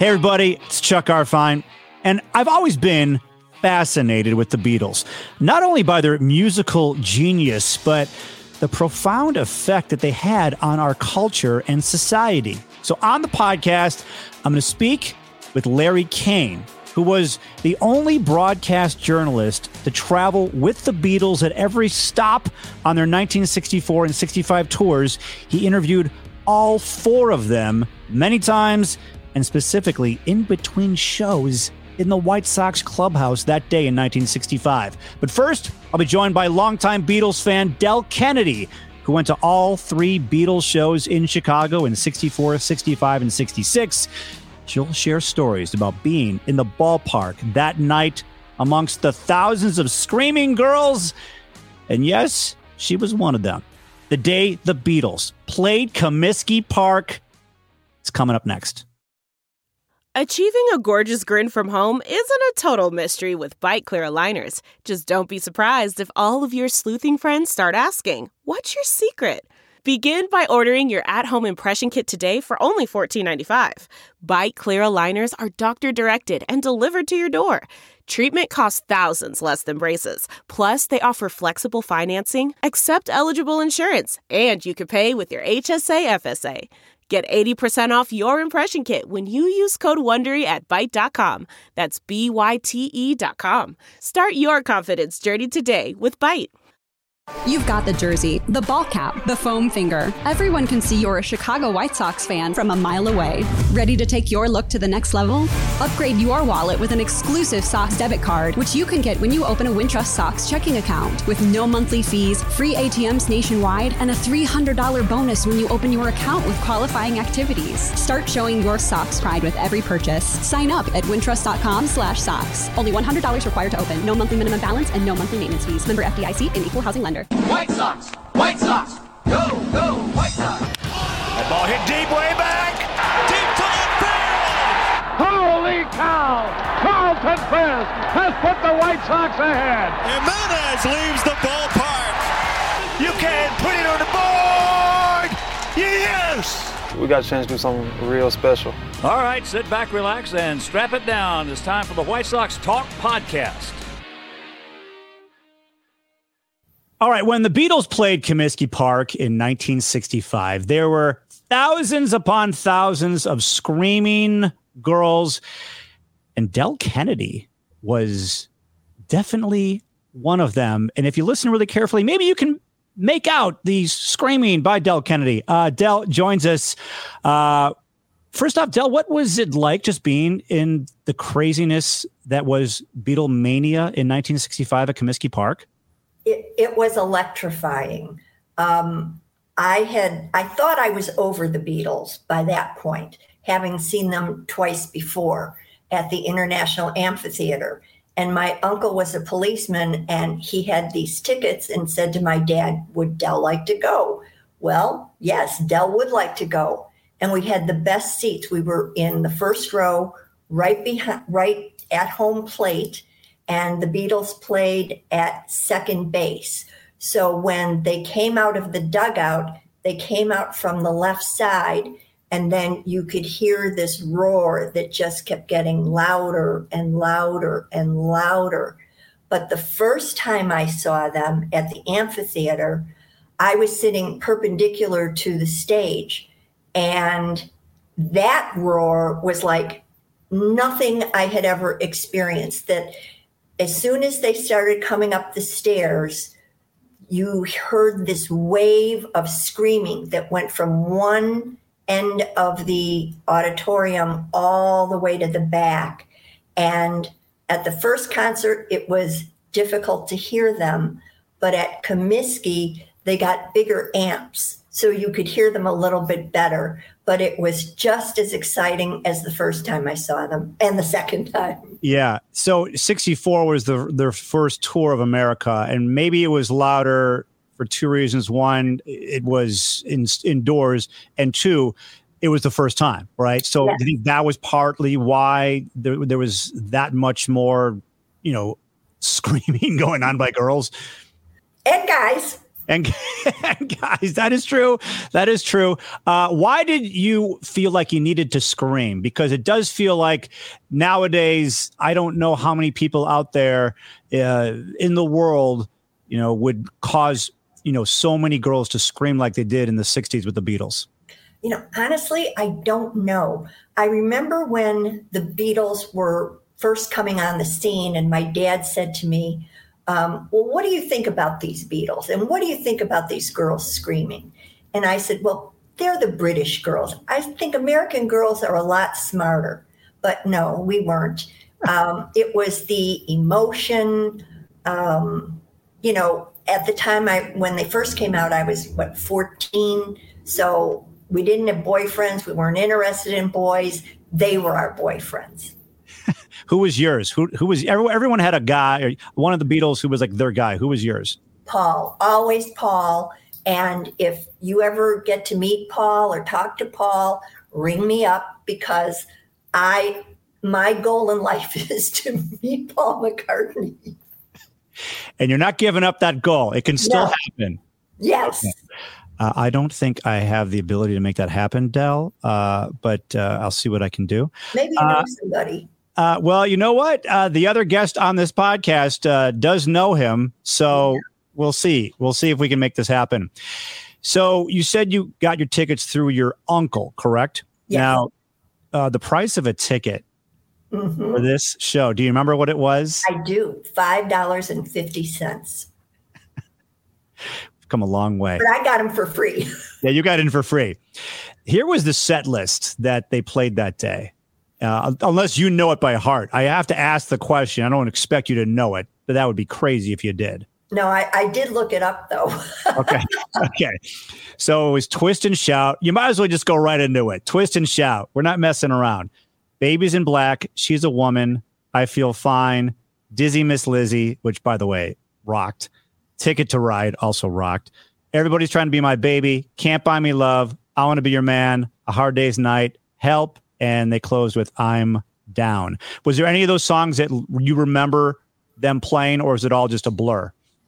Hey, everybody, it's Chuck Arfine, and I've always been fascinated with the Beatles, not only by their musical genius, but the profound effect that they had on our culture and society. So on the podcast, I'm going to speak with Larry Kane, who was the only broadcast journalist to travel with the Beatles at every stop on their 1964 and 65 tours. He interviewed all four of them many times, and specifically in between shows in the White Sox clubhouse that day in 1965. But first, I'll be joined by longtime Beatles fan Del Kennedy, who went to all three Beatles shows in Chicago in 64, 65, and 66. She'll share stories about being in the ballpark that night amongst the thousands of screaming girls. And yes, she was one of them. The day the Beatles played Comiskey Park. It's coming up next. Achieving a gorgeous grin from home isn't a total mystery with Byte Clear aligners. Just don't be surprised if all of your sleuthing friends start asking, "What's your secret?" Begin by ordering your at-home impression kit today for only $14.95. Byte Clear aligners are doctor-directed and delivered to your door. Treatment costs thousands less than braces. Plus, they offer flexible financing, accept eligible insurance, and you can pay with your HSA FSA. Get 80% off your impression kit when you use code WONDERY at Byte.com. That's BYTE.com. Start your confidence journey today with Byte. You've got the jersey, the ball cap, the foam finger. Everyone can see you're a Chicago White Sox fan from a mile away. Ready to take your look to the next level? Upgrade your wallet with an exclusive Sox debit card, which you can get when you open a Wintrust Sox checking account. With no monthly fees, free ATMs nationwide, and a $300 bonus when you open your account with qualifying activities. Start showing your Sox pride with every purchase. Sign up at wintrust.com/Sox. Only $100 required to open. No monthly minimum balance and no monthly maintenance fees. Member FDIC and equal housing lender. White Sox! White Sox! Go, go, White Sox! That ball hit deep way back! Deep to left field! Holy cow! Carlton Fisk has put the White Sox ahead! Jimenez leaves the ballpark! You can put it on the board! Yes! We got a chance to do something real special. All right, sit back, relax, and strap it down. It's time for the White Sox Talk Podcast. All right, when the Beatles played Comiskey Park in 1965, there were thousands upon thousands of screaming girls, and Del Kennedy was definitely one of them. And if you listen really carefully, maybe you can make out the screaming by Del Kennedy. Del joins us. First off, Del, what was it like just being in the craziness that was Beatlemania in 1965 at Comiskey Park? It was electrifying. I thought I was over the Beatles by that point, having seen them twice before at the International Amphitheater. And my uncle was a policeman, and he had these tickets and said to my dad, "Would Del like to go?" Well, yes, Del would like to go. And we had the best seats. We were in the first row, right at home plate. And the Beatles played at second base. So when they came out of the dugout, they came out from the left side, and then you could hear this roar that just kept getting louder and louder and louder. But the first time I saw them at the amphitheater, I was sitting perpendicular to the stage, and that roar was like nothing I had ever experienced. That as soon as they started coming up the stairs, you heard this wave of screaming that went from one end of the auditorium all the way to the back. And at the first concert, it was difficult to hear them. But at Comiskey, they got bigger amps, so you could hear them a little bit better. But it was just as exciting as the first time I saw them and the second time. Yeah. So 64 was their first tour of America, and maybe it was louder for two reasons. One, it was indoors, and two, it was the first time, right? So Yeah. I think that was partly why there was that much more, screaming going on by girls. And guys. And guys, that is true. That is true. Why did you feel like you needed to scream? Because it does feel like nowadays, I don't know how many people out there in the world, would cause, so many girls to scream like they did in the 60s with the Beatles. Honestly, I don't know. I remember when the Beatles were first coming on the scene, and my dad said to me, well, what do you think about these Beatles? And what do you think about these girls screaming? And I said, well, they're the British girls. I think American girls are a lot smarter. But no, we weren't. It was the emotion. At the time when they first came out, I was, 14. So we didn't have boyfriends. We weren't interested in boys. They were our boyfriends. Who was yours? Who was everyone had a guy, or one of the Beatles who was like their guy. Who was yours? Paul, always Paul. And if you ever get to meet Paul or talk to Paul, ring me up, because my goal in life is to meet Paul McCartney. And you're not giving up that goal. It can still happen. Yes. Okay. I don't think I have the ability to make that happen, Del, but I'll see what I can do. Maybe you know somebody. Well, you know what? The other guest on this podcast does know him. So we'll see. We'll see if we can make this happen. So you said you got your tickets through your uncle, correct? Yes. Now, the price of a ticket for this show, do you remember what it was? I do. $5.50. Come a long way. But I got them for free. Yeah, you got in for free. Here was the set list that they played that day. Unless you know it by heart. I have to ask the question. I don't expect you to know it, but that would be crazy if you did. No, I did look it up, though. Okay. So it was Twist and Shout. You might as well just go right into it. Twist and Shout. We're not messing around. Babies in Black. She's a Woman. I Feel Fine. Dizzy Miss Lizzie, which, by the way, rocked. Ticket to Ride also rocked. Everybody's Trying to Be My Baby. Can't Buy Me Love. I Want to Be Your Man. A Hard Day's Night. Help. And they closed with I'm Down. Was there any of those songs that you remember them playing, or is it all just a blur?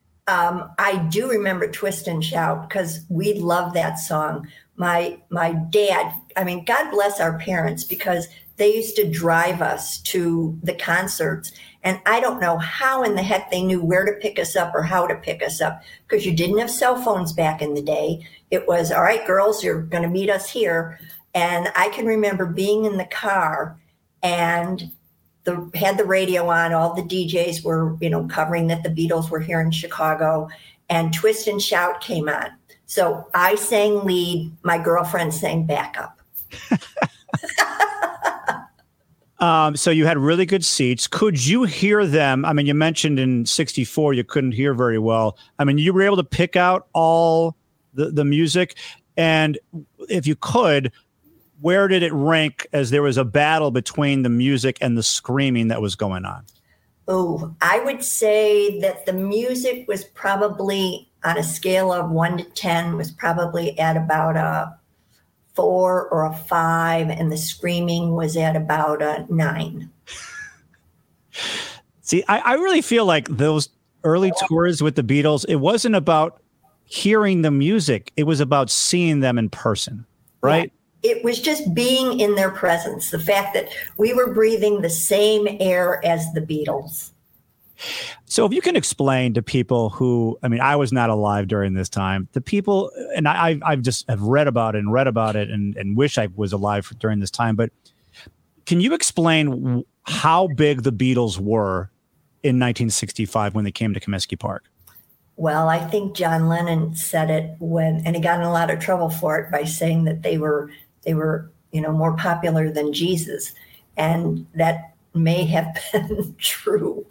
I do remember Twist and Shout, because we love that song. My dad, God bless our parents, because they used to drive us to the concerts. And I don't know how in the heck they knew where to pick us up or how to pick us up, because you didn't have cell phones back in the day. It was, all right, girls, you're going to meet us here. And I can remember being in the car and had the radio on. All the DJs were, covering that the Beatles were here in Chicago, and Twist and Shout came on. So I sang lead. My girlfriend sang backup. So you had really good seats. Could you hear them? You mentioned in 64 you couldn't hear very well. You were able to pick out all the music. And if you could, where did it rank as there was a battle between the music and the screaming that was going on? Oh, I would say that the music was probably, on a scale of 1 to 10, was probably at about a 4 or a 5, and the screaming was at about a 9. See, I really feel like those early tours with the Beatles, it wasn't about hearing the music. It was about seeing them in person, right? Yeah. It was just being in their presence. The fact that we were breathing the same air as the Beatles. So if you can explain to people who, I was not alive during this time, the people, and I've just have read about it and wish I was alive during this time, but can you explain how big the Beatles were in 1965 when they came to Comiskey Park? Well, I think John Lennon said it and he got in a lot of trouble for it by saying that they were, more popular than Jesus. And that may have been true.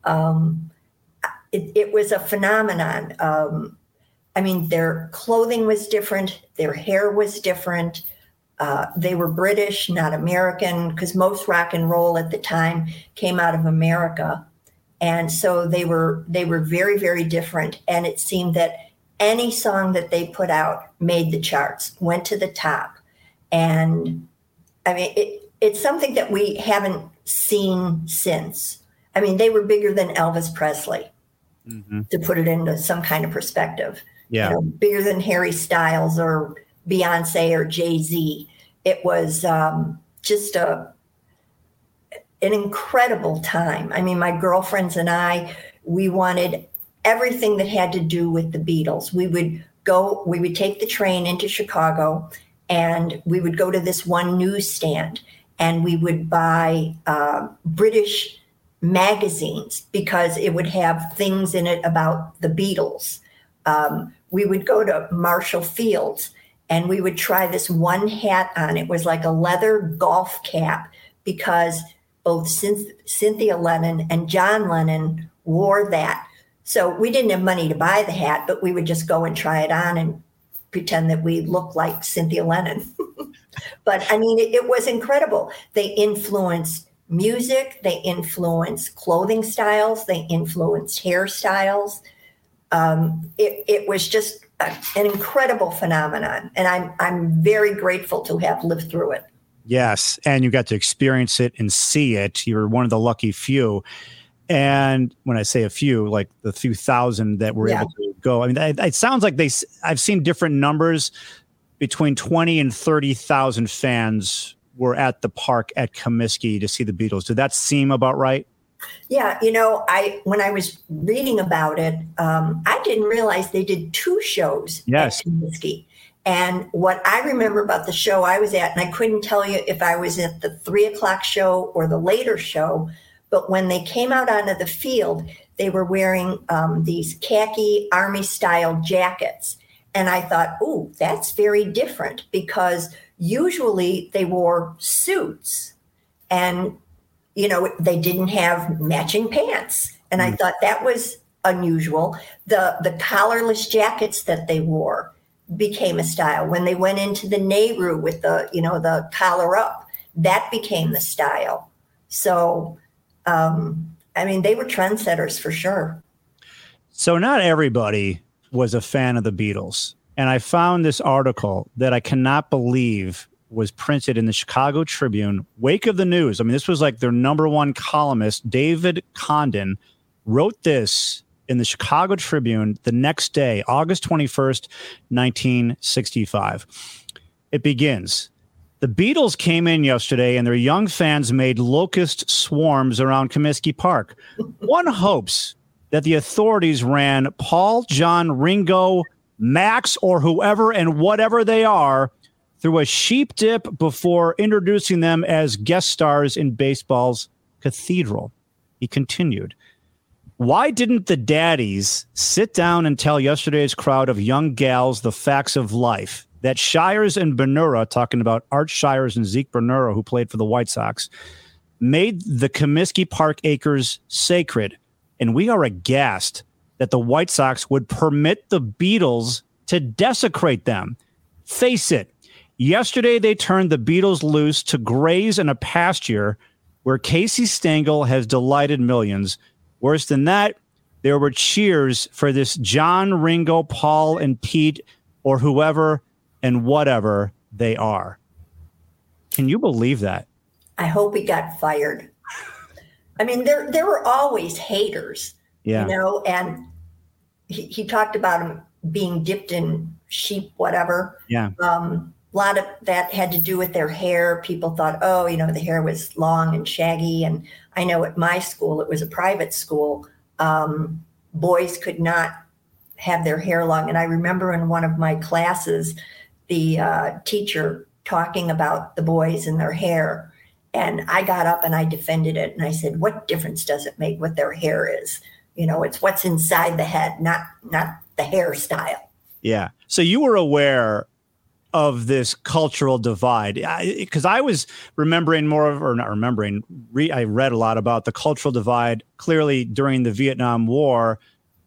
It was a phenomenon. Their clothing was different. Their hair was different. They were British, not American, because most rock and roll at the time came out of America. And so they were very, very different. And it seemed that any song that they put out made the charts, went to the top. And it's something that we haven't seen since. They were bigger than Elvis Presley, to put it into some kind of perspective. Yeah. Bigger than Harry Styles or Beyonce or Jay-Z. It was just an incredible time. I mean, my girlfriends and I, we wanted everything that had to do with the Beatles. We would take the train into Chicago, and we would go to this one newsstand, and we would buy British magazines because it would have things in it about the Beatles. We would go to Marshall Fields, and we would try this one hat on. It was like a leather golf cap because both Cynthia Lennon and John Lennon wore that. So we didn't have money to buy the hat, but we would just go and try it on and pretend that we looked like Cynthia Lennon. But I mean, it was incredible. They influenced music, they influenced clothing styles, they influenced hairstyles. It was just an incredible phenomenon, and I'm very grateful to have lived through it. Yes, and you got to experience it and see it. You're one of the lucky few. And when I say a few, like the few thousand that were able to go, I mean, it sounds like I've seen different numbers. Between 20 and 30,000 fans were at the park at Comiskey to see the Beatles. Did that seem about right? Yeah, when I was reading about it, I didn't realize they did 2 shows at Comiskey. And what I remember about the show I was at, and I couldn't tell you if I was at the 3:00 show or the later show, but when they came out onto the field, they were wearing these khaki army-style jackets. And I thought, ooh, that's very different, because usually they wore suits and, they didn't have matching pants. And I thought that was unusual. The collarless jackets that they wore became a style. When they went into the Nehru with the collar up, that became the style. So, they were trendsetters for sure. So not everybody was a fan of the Beatles. And I found this article that I cannot believe was printed in the Chicago Tribune, wake of the news. I mean, this was like their number one columnist, David Condon, wrote this in the Chicago Tribune the next day, August 21st, 1965. It begins. The Beatles came in yesterday and their young fans made locust swarms around Comiskey Park. One hopes that the authorities ran Paul, John, Ringo, Max, or whoever and whatever they are through a sheep dip before introducing them as guest stars in baseball's cathedral. He continued. Why didn't the daddies sit down and tell yesterday's crowd of young gals the facts of life? That Shires and Bernura, talking about Art Shires and Zeke Bernura, who played for the White Sox, made the Comiskey Park acres sacred. And we are aghast that the White Sox would permit the Beatles to desecrate them. Face it, yesterday they turned the Beatles loose to graze in a pasture where Casey Stengel has delighted millions. Worse than that, there were cheers for this John, Ringo, Paul, and Pete, or whoever and whatever they are. Can you believe that? I hope he got fired. I mean, there were always haters, and he talked about him being dipped in sheep, whatever. Yeah. A lot of that had to do with their hair. People thought, the hair was long and shaggy. And I know at my school, it was a private school, boys could not have their hair long. And I remember in one of my classes, the teacher talking about the boys and their hair. And I got up and I defended it. And I said, what difference does it make what their hair is? It's what's inside the head, not the hairstyle. Yeah. So you were aware of this cultural divide, because I was remembering I read a lot about the cultural divide clearly during the Vietnam War,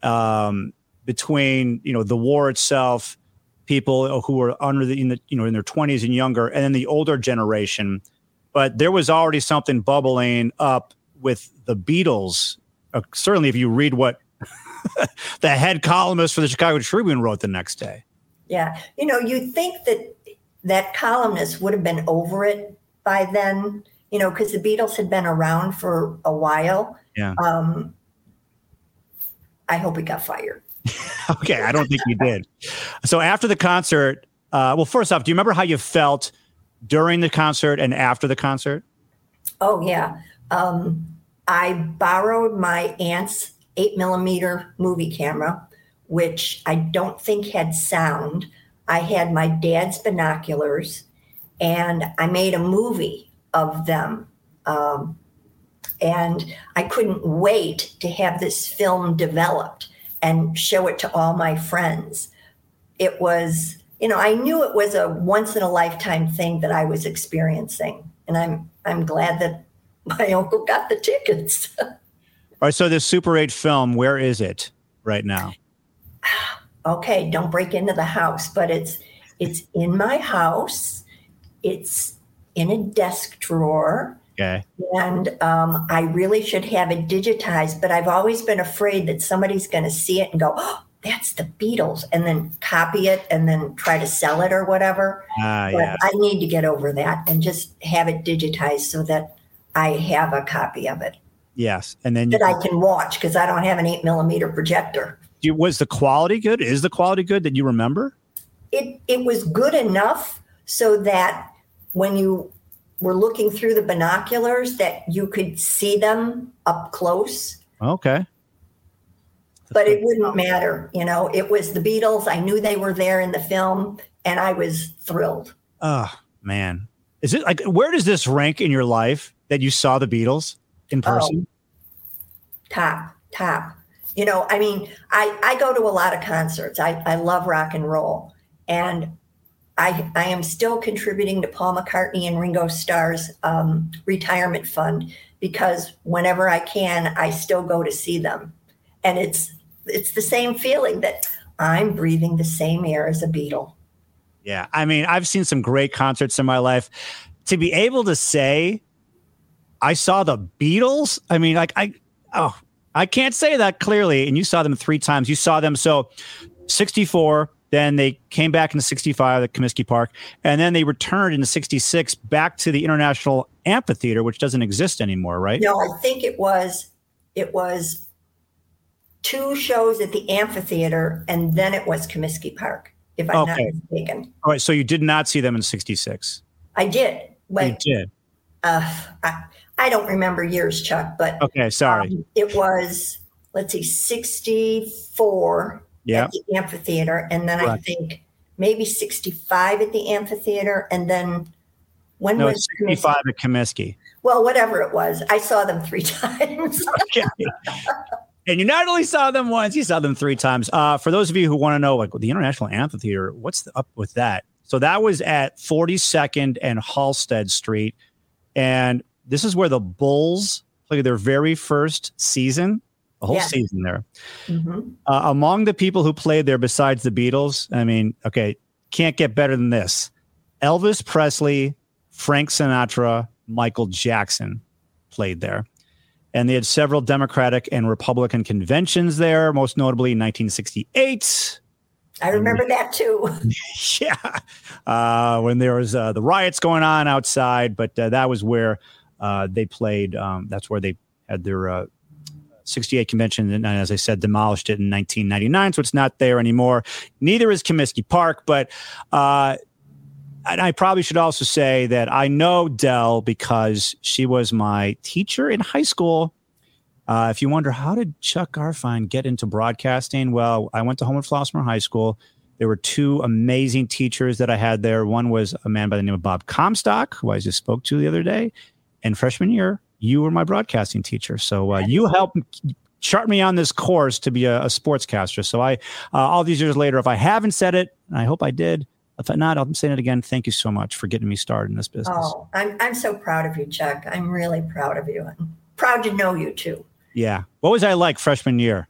between, the war itself, people who were in their 20s and younger, and then the older generation. But there was already something bubbling up with the Beatles. Certainly, if you read what the head columnist for the Chicago Tribune wrote the next day. Yeah. You'd think that columnist would have been over it by then, because the Beatles had been around for a while. Yeah. I hope he got fired. Okay, I don't think you did. So after the concert, well, first off, do you remember how you felt during the concert and after the concert? Oh, yeah. I borrowed my aunt's 8mm movie camera, which I don't think had sound. I had my dad's binoculars, and I made a movie of them. And I couldn't wait to have this film developed and show it to all my friends. It was, I knew it was a once in a lifetime thing that I was experiencing. And I'm glad that my uncle got the tickets. All right. So this Super 8 film, where is it right now? Okay. Don't break into the house, but it's in my house. It's in a desk drawer. Okay. And I really should have it digitized, but I've always been afraid that somebody's going to see it and go, "Oh, that's the Beatles," and then copy it and then try to sell it or whatever. But I need to get over that and just have it digitized so that I have a copy of it. Yes. And then that I can watch, because I don't have an 8mm projector. Was the quality good? Is the quality good that you remember? It was good enough so that when you were looking through the binoculars that you could see them up close. Okay. But it wouldn't matter. It was the Beatles. I knew they were there in the film, and I was thrilled. Oh, man. Is it like, where does this rank in your life that you saw the Beatles in person? Top. I go to a lot of concerts. I love rock and roll. And I am still contributing to Paul McCartney and Ringo Starr's retirement fund, because whenever I can, I still go to see them. And it's the same feeling that I'm breathing the same air as a Beatle. Yeah. I've seen some great concerts in my life. To be able to say I saw the Beatles, I can't say that clearly. And you saw them 3 times. You saw them 64. Then they came back in 65 at Comiskey Park, and then they returned in 66 back to the International Amphitheater, which doesn't exist anymore, right? No, I think it was 2 shows at the amphitheater, and then it was Comiskey Park, if I'm not mistaken. All right, so you did not see them in 66. I did. But, you did? I don't remember years, Chuck, but okay, sorry. It was, 64 at the amphitheater, and then I think maybe 65 at the amphitheater, and then when was 65 at Comiskey? Well, whatever it was, I saw them 3 times. Okay. And you not only saw them once, you saw them 3 times. For those of you who want to know, the International Amphitheater, what's up with that? So that was at 42nd and Halsted Street, and this is where the Bulls played their very first season. A whole season there. Mm-hmm. Among the people who played there besides the Beatles, can't get better than this. Elvis Presley, Frank Sinatra, Michael Jackson played there. And they had several Democratic and Republican conventions there, most notably in 1968. I remember that too. Yeah. When there was the riots going on outside, but that was where they played. That's where they had their 68 convention, and as I said, demolished it in 1999, so it's not there anymore. Neither is Comiskey Park, but and I probably should also say that I know Del because she was my teacher in high school. If you wonder, how did Chuck Garfien get into broadcasting? Well, I went to Homewood Flossmoor High School. There were 2 amazing teachers that I had there. One was a man by the name of Bob Comstock, who I just spoke to the other day. And freshman year, you were my broadcasting teacher. So you helped chart me on this course to be a sportscaster. So I, all these years later, if I haven't said it, and I hope I did, if not, I'm saying it again. Thank you so much for getting me started in this business. Oh, I'm so proud of you, Chuck. I'm really proud of you. I'm proud to know you too. Yeah. What was I like freshman year?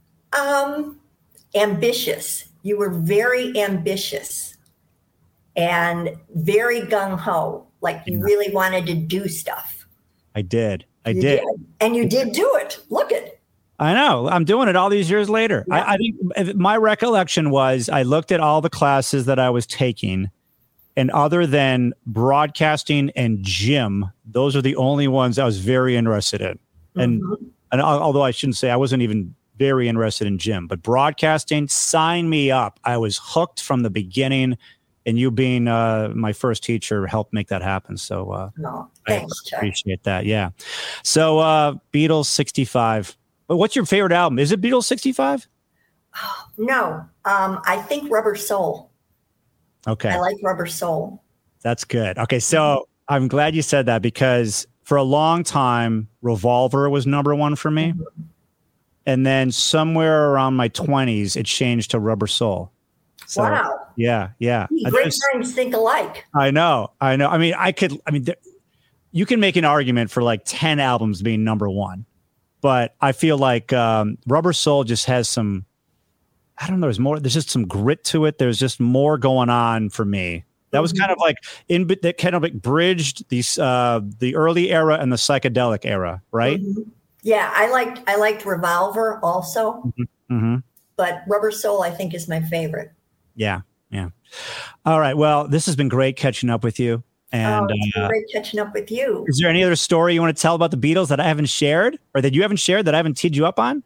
Ambitious. You were very ambitious and very gung-ho. Like you really wanted to do stuff. I did. I did. And you did do it. Look at it. I know. I'm doing it all these years later. Yeah. I think my recollection was I looked at all the classes that I was taking, and other than broadcasting and gym, those are the only ones I was very interested in. And although I shouldn't say I wasn't even very interested in Jim, but broadcasting, sign me up. I was hooked from the beginning, and you being my first teacher helped make that happen. So thanks, Chuck. I appreciate that. Yeah. So Beatles 65. But what's your favorite album? Is it Beatles 65? No, I think Rubber Soul. Okay. I like Rubber Soul. That's good. Okay, so I'm glad you said that because for a long time, Revolver was number one for me. Mm-hmm. And then somewhere around my 20s, it changed to Rubber Soul. So, wow. Yeah. Great minds think alike. I know. I mean, you can make an argument for like 10 albums being number one. But I feel like Rubber Soul just has some, I don't know, there's just some grit to it. There's just more going on for me. That was kind of like that kind of like bridged these the early era and the psychedelic era, right? Mm-hmm. Yeah, I liked Revolver also, but Rubber Soul I think is my favorite. Yeah. All right. Well, this has been great catching up with you. And it's been great catching up with you. Is there any other story you want to tell about the Beatles that I haven't shared, or that you haven't shared that I haven't teed you up on?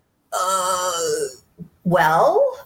Well,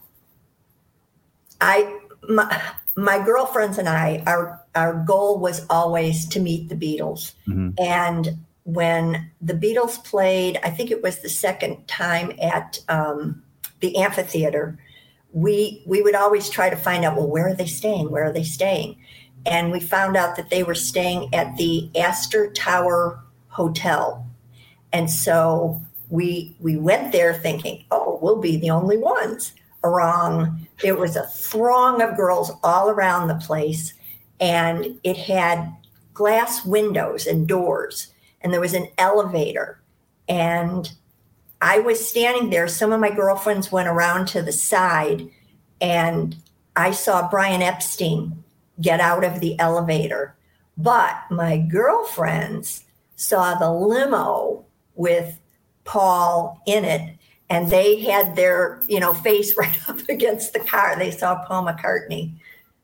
my girlfriends and I, our goal was always to meet the Beatles. Mm-hmm. And when the Beatles played, I think it was the second time at the amphitheater, we would always try to find out, well, where are they staying? And we found out that they were staying at the Astor Tower Hotel. And so we went there thinking, oh, we'll be the only ones. Wrong. There was a throng of girls all around the place, and it had glass windows and doors, and there was an elevator. And I was standing there. Some of my girlfriends went around to the side, and I saw Brian Epstein get out of the elevator. But my girlfriends saw the limo with Paul in it, and they had their, face right up against the car. They saw Paul McCartney.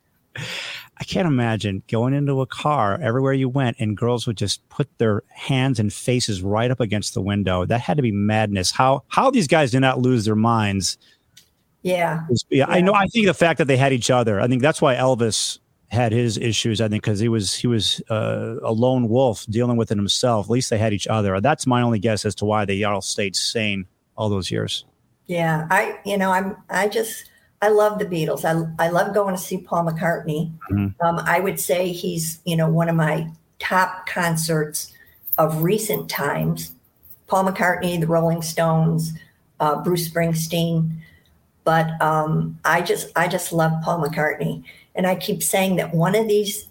I can't imagine going into a car everywhere you went and girls would just put their hands and faces right up against the window. That had to be madness. How these guys did not lose their minds. Yeah. I know. I think the fact that they had each other, I think that's why Elvis had his issues. I think because he was a lone wolf dealing with it himself. At least they had each other. That's my only guess as to why they all stayed sane all those years. Yeah. I love the Beatles. I love going to see Paul McCartney. Mm-hmm. I would say he's, one of my top concerts of recent times. Paul McCartney, the Rolling Stones, Bruce Springsteen. But I just love Paul McCartney. And I keep saying that one of these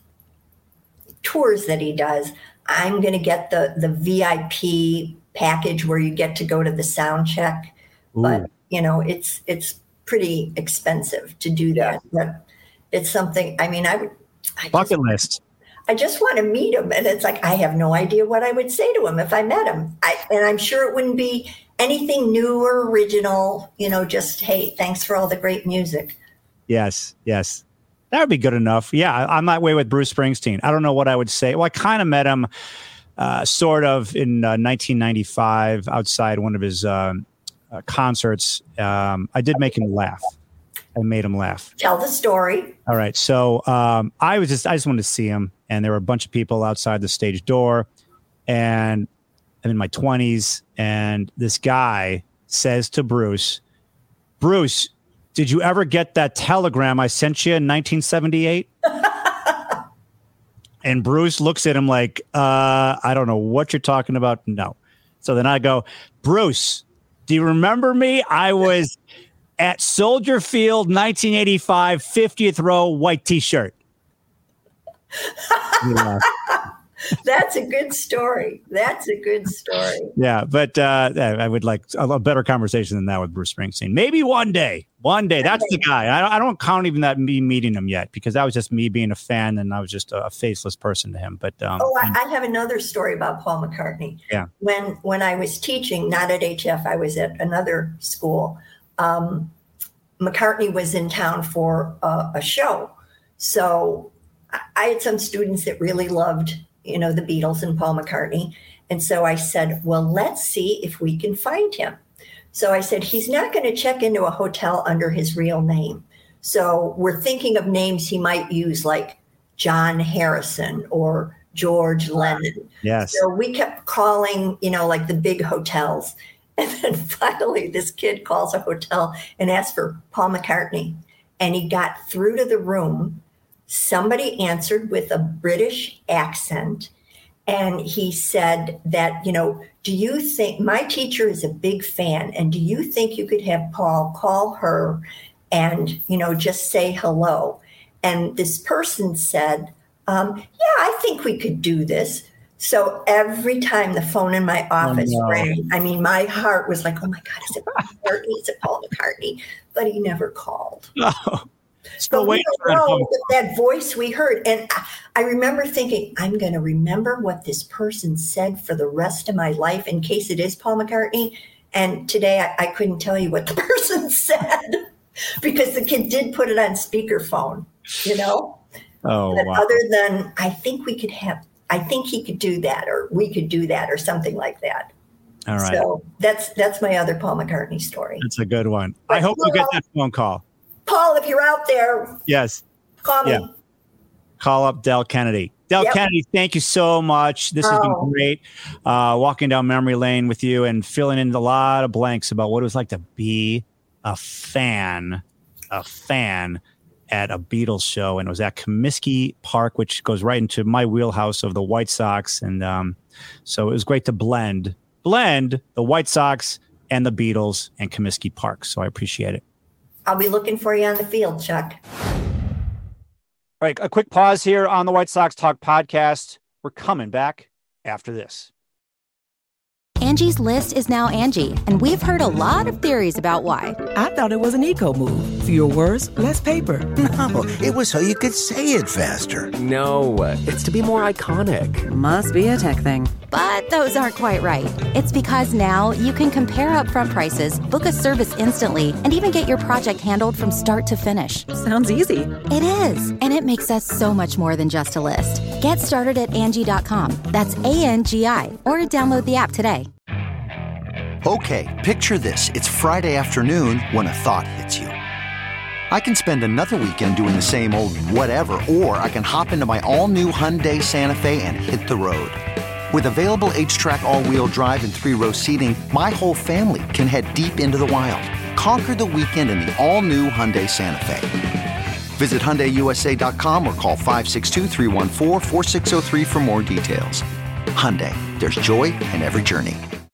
tours that he does, I'm going to get the VIP package where you get to go to the sound check. Ooh. But, it's pretty expensive to do that. Yeah. But it's something, bucket list. I just want to meet him. And it's like, I have no idea what I would say to him if I met him. And I'm sure it wouldn't be anything new or original, just, hey, thanks for all the great music. Yes. That would be good enough. Yeah, I'm that way with Bruce Springsteen. I don't know what I would say. Well, I kind of met him sort of in 1995 outside one of his concerts. I did make him laugh. I made him laugh. Tell the story. All right. So I just wanted to see him, and there were a bunch of people outside the stage door, and I'm in my 20s, and this guy says to Bruce, did you ever get that telegram I sent you in 1978? And Bruce looks at him like, I don't know what you're talking about. No. So then I go, Bruce, do you remember me? I was at Soldier Field, 1985, 50th row, white T-shirt. Yeah. That's a good story. Yeah, but I would like a better conversation than that with Bruce Springsteen. Maybe one day. That's the guy. I don't count even that me meeting him yet, because that was just me being a fan, and I was just a faceless person to him. But I have another story about Paul McCartney. Yeah. When I was teaching, not at HF, I was at another school. McCartney was in town for a show, so I had some students that really loved the Beatles and Paul McCartney. And so I said, well, let's see if we can find him. So I said, he's not going to check into a hotel under his real name. So we're thinking of names he might use, like John Harrison or George Lennon. Yes. So we kept calling, like the big hotels. And then finally this kid calls a hotel and asks for Paul McCartney. And he got through to the room. Somebody answered with a British accent. And he said that, do you think my teacher is a big fan? And do you think you could have Paul call her and, just say hello? And this person said, yeah, I think we could do this. So every time the phone in my office rang, I mean, my heart was like, oh my God, is it Paul McCartney? Is it Paul McCartney? But he never called. Oh. So we don't know that voice we heard. And I remember thinking, I'm going to remember what this person said for the rest of my life in case it is Paul McCartney. And today I couldn't tell you what the person said because the kid did put it on speakerphone, Oh, but wow. Other than, I think he could do that, or we could do that, or something like that. All right. So that's my other Paul McCartney story. That's a good one. I hope you get that phone call. Paul, if you're out there, yes, call me. Yeah. Call up Del Kennedy. Del Kennedy, thank you so much. This has been great. Walking down memory lane with you and filling in a lot of blanks about what it was like to be a fan at a Beatles show. And it was at Comiskey Park, which goes right into my wheelhouse of the White Sox. And so it was great to blend the White Sox and the Beatles and Comiskey Park. So I appreciate it. I'll be looking for you on the field, Chuck. All right, a quick pause here on the White Sox Talk podcast. We're coming back after this. Angie's List is now Angie, and we've heard a lot of theories about why. I thought it was an eco move. Fewer words, less paper. No, it was so you could say it faster. No, it's to be more iconic. Must be a tech thing. But those aren't quite right. It's because now you can compare upfront prices, book a service instantly, and even get your project handled from start to finish. Sounds easy. It is, and it makes us so much more than just a list. Get started at Angie.com. That's ANGI, or download the app today. Okay, picture this. It's Friday afternoon when a thought hits you. I can spend another weekend doing the same old whatever, or I can hop into my all-new Hyundai Santa Fe and hit the road. With available H-Track all-wheel drive and 3-row seating, my whole family can head deep into the wild. Conquer the weekend in the all-new Hyundai Santa Fe. Visit HyundaiUSA.com or call 562-314-4603 for more details. Hyundai, there's joy in every journey.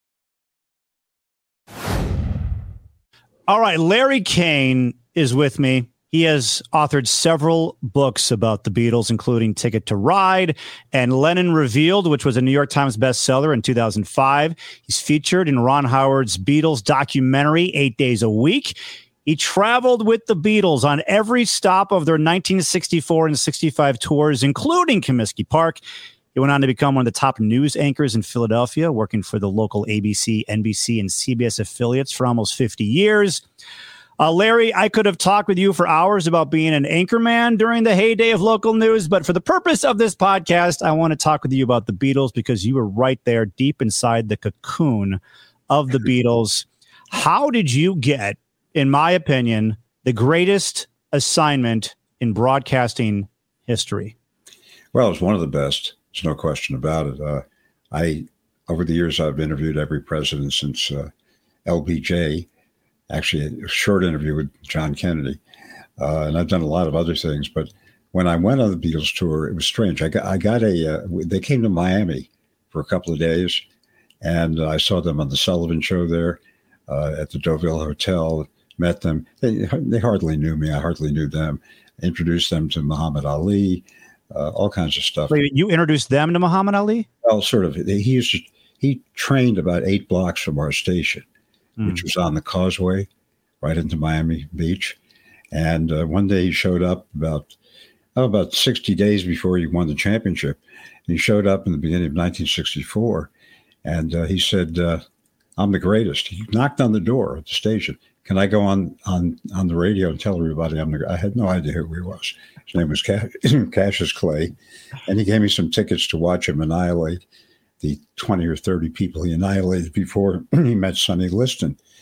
All right, Larry Kane is with me. He has authored several books about the Beatles, including Ticket to Ride and Lennon Revealed, which was a New York Times bestseller in 2005. He's featured in Ron Howard's Beatles documentary, 8 Days a Week. He traveled with the Beatles on every stop of their 1964 and 65 tours, including Comiskey Park. He went on to become one of the top news anchors in Philadelphia, working for the local ABC, NBC, and CBS affiliates for almost 50 years. Larry, I could have talked with you for hours about being an anchorman during the heyday of local news, but for the purpose of this podcast, I want to talk with you about the Beatles because you were right there deep inside the cocoon of the Beatles. How did you get, in my opinion, the greatest assignment in broadcasting history? Well, it's one of the best. There's no question about it. Over the years, I've interviewed every president since LBJ, actually a short interview with John Kennedy. And I've done a lot of other things. But when I went on the Beatles tour, it was strange. They came to Miami for a couple of days, and I saw them on the Sullivan Show there at the Deauville Hotel, met them. They hardly knew me. I hardly knew them. Introduced them to Muhammad Ali. All kinds of stuff. Wait, you introduced them to Muhammad Ali? Well, sort of. He trained about 8 blocks from our station, which was on the Causeway, right into Miami Beach. And one day he showed up about 60 days before he won the championship. And he showed up in the beginning of 1964, and he said, "I'm the greatest." He knocked on the door at the station. "Can I go on the radio and tell everybody I had no idea who he was. His name was Cassius Clay, and he gave me some tickets to watch him annihilate the 20 or 30 people he annihilated before he met Sonny Liston.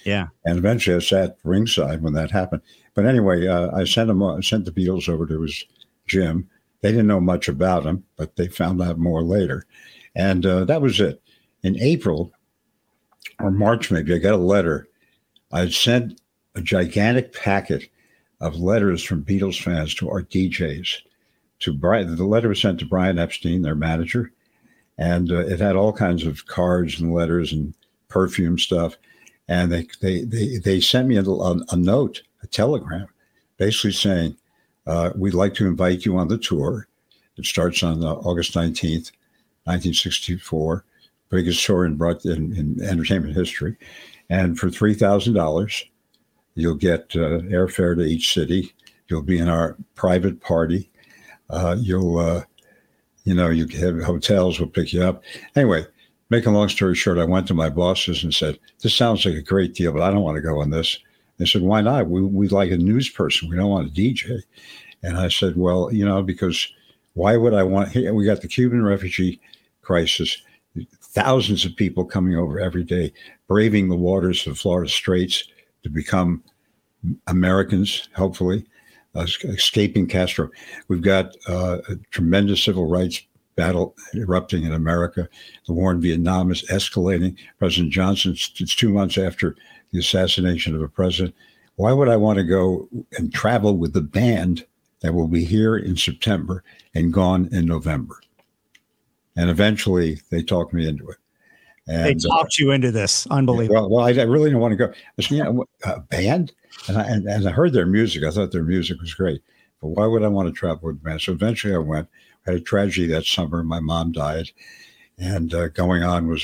Yeah. And eventually I sat ringside when that happened. But anyway, I sent the Beatles over to his gym. They didn't know much about him, but they found out more later. And that was it. In April or March, maybe, I got a letter. I sent a gigantic packet of letters from Beatles fans to our DJs. The letter was sent to Brian Epstein, their manager, and it had all kinds of cards and letters and perfume stuff. And they sent me a note, a telegram, basically saying, we'd like to invite you on the tour. It starts on August 19th, 1964, biggest tour in entertainment history. And for $3,000, you'll get airfare to each city. You'll be in our private party. You have hotels will pick you up. Anyway, make a long story short, I went to my bosses and said, this sounds like a great deal, but I don't want to go on this. They said, why not? We'd like a news person. We don't want a DJ. And I said, well, because why would I want, we got the Cuban refugee crisis, thousands of people coming over every day, braving the waters of Florida Straits to become Americans, hopefully, escaping Castro. We've got a tremendous civil rights battle erupting in America. The war in Vietnam is escalating. President Johnson, it's 2 months after the assassination of a president. Why would I want to go and travel with the band that will be here in September and gone in November? And eventually they talked me into it. And, they talked you into this. Unbelievable. Well, I really didn't want to go. I said, a band? And I heard their music. I thought their music was great. But why would I want to travel with the band? So eventually I went. I had a tragedy that summer. My mom died. And going on was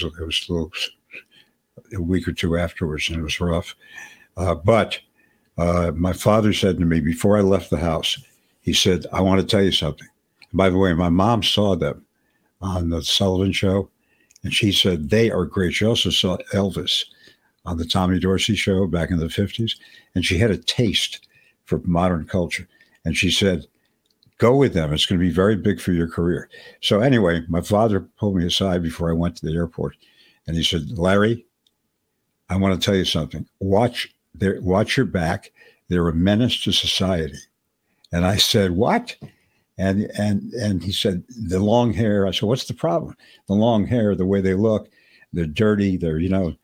a week or two afterwards, and it was rough. But my father said to me before I left the house, he said, I want to tell you something. And by the way, my mom saw them on the Sullivan Show, and she said, they are great. She also saw Elvis on the Tommy Dorsey Show back in the 50s, and she had a taste for modern culture. And she said, go with them. It's going to be very big for your career. So anyway, my father pulled me aside before I went to the airport, and he said, Larry, I want to tell you something. Watch your back. They're a menace to society. And I said, what? And he said, the long hair. I said, what's the problem? The long hair, the way they look, they're dirty. They're,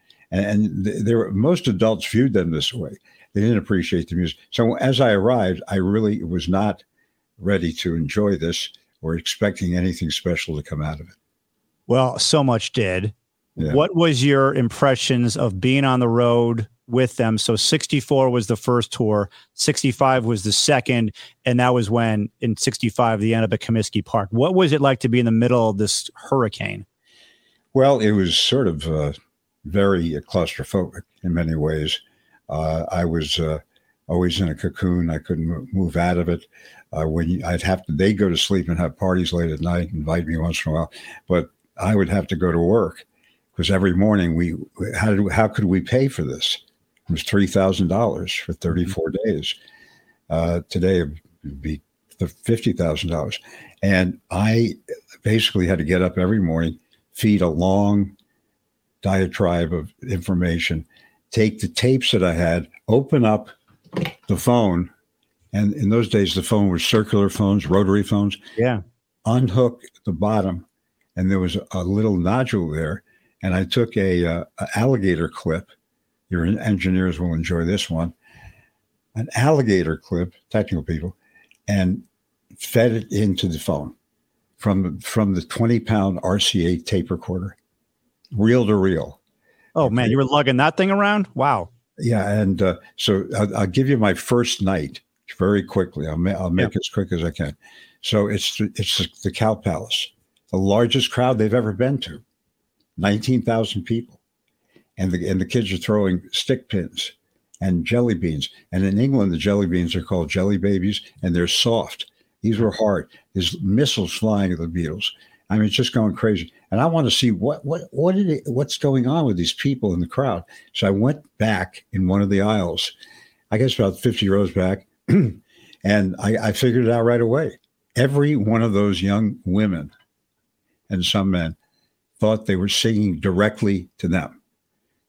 most adults viewed them this way. They didn't appreciate the music. So as I arrived, I really was not ready to enjoy this or expecting anything special to come out of it. Well, so much did. Yeah. What was your impressions of being on the road with them? So 64 was the first tour, 65 was the second, and that was when, in 65, the end up at Comiskey Park. What was it like to be in the middle of this hurricane? Well, it was sort of very claustrophobic in many ways. I was always in a cocoon. I couldn't move out of it. They'd go to sleep and have parties late at night, invite me once in a while, but I would have to go to work. Because every morning how could we pay for this? It was $3,000 for 34 days. Today it would be $50,000. And I basically had to get up every morning, feed a long diatribe of information, take the tapes that I had, open up the phone. And in those days, the phone was circular phones, rotary phones. Yeah. Unhook the bottom. And there was a little nodule there. And I took a alligator clip. Your engineers will enjoy this one. An alligator clip, technical people, and fed it into the phone from the 20-pound RCA tape recorder, reel to reel. Oh, man, you were lugging that thing around? Wow. Yeah, and so I'll give you my first night very quickly. I'll make it as quick as I can. So it's the Cow Palace, the largest crowd they've ever been to. 19,000 people, and the kids are throwing stick pins and jelly beans. And in England, the jelly beans are called jelly babies, and they're soft. These were hard. There's missiles flying at the Beatles. I mean, it's just going crazy. And I want to see what's going on with these people in the crowd. So I went back in one of the aisles, I guess about 50 rows back, and I figured it out right away. Every one of those young women and some men thought they were singing directly to them.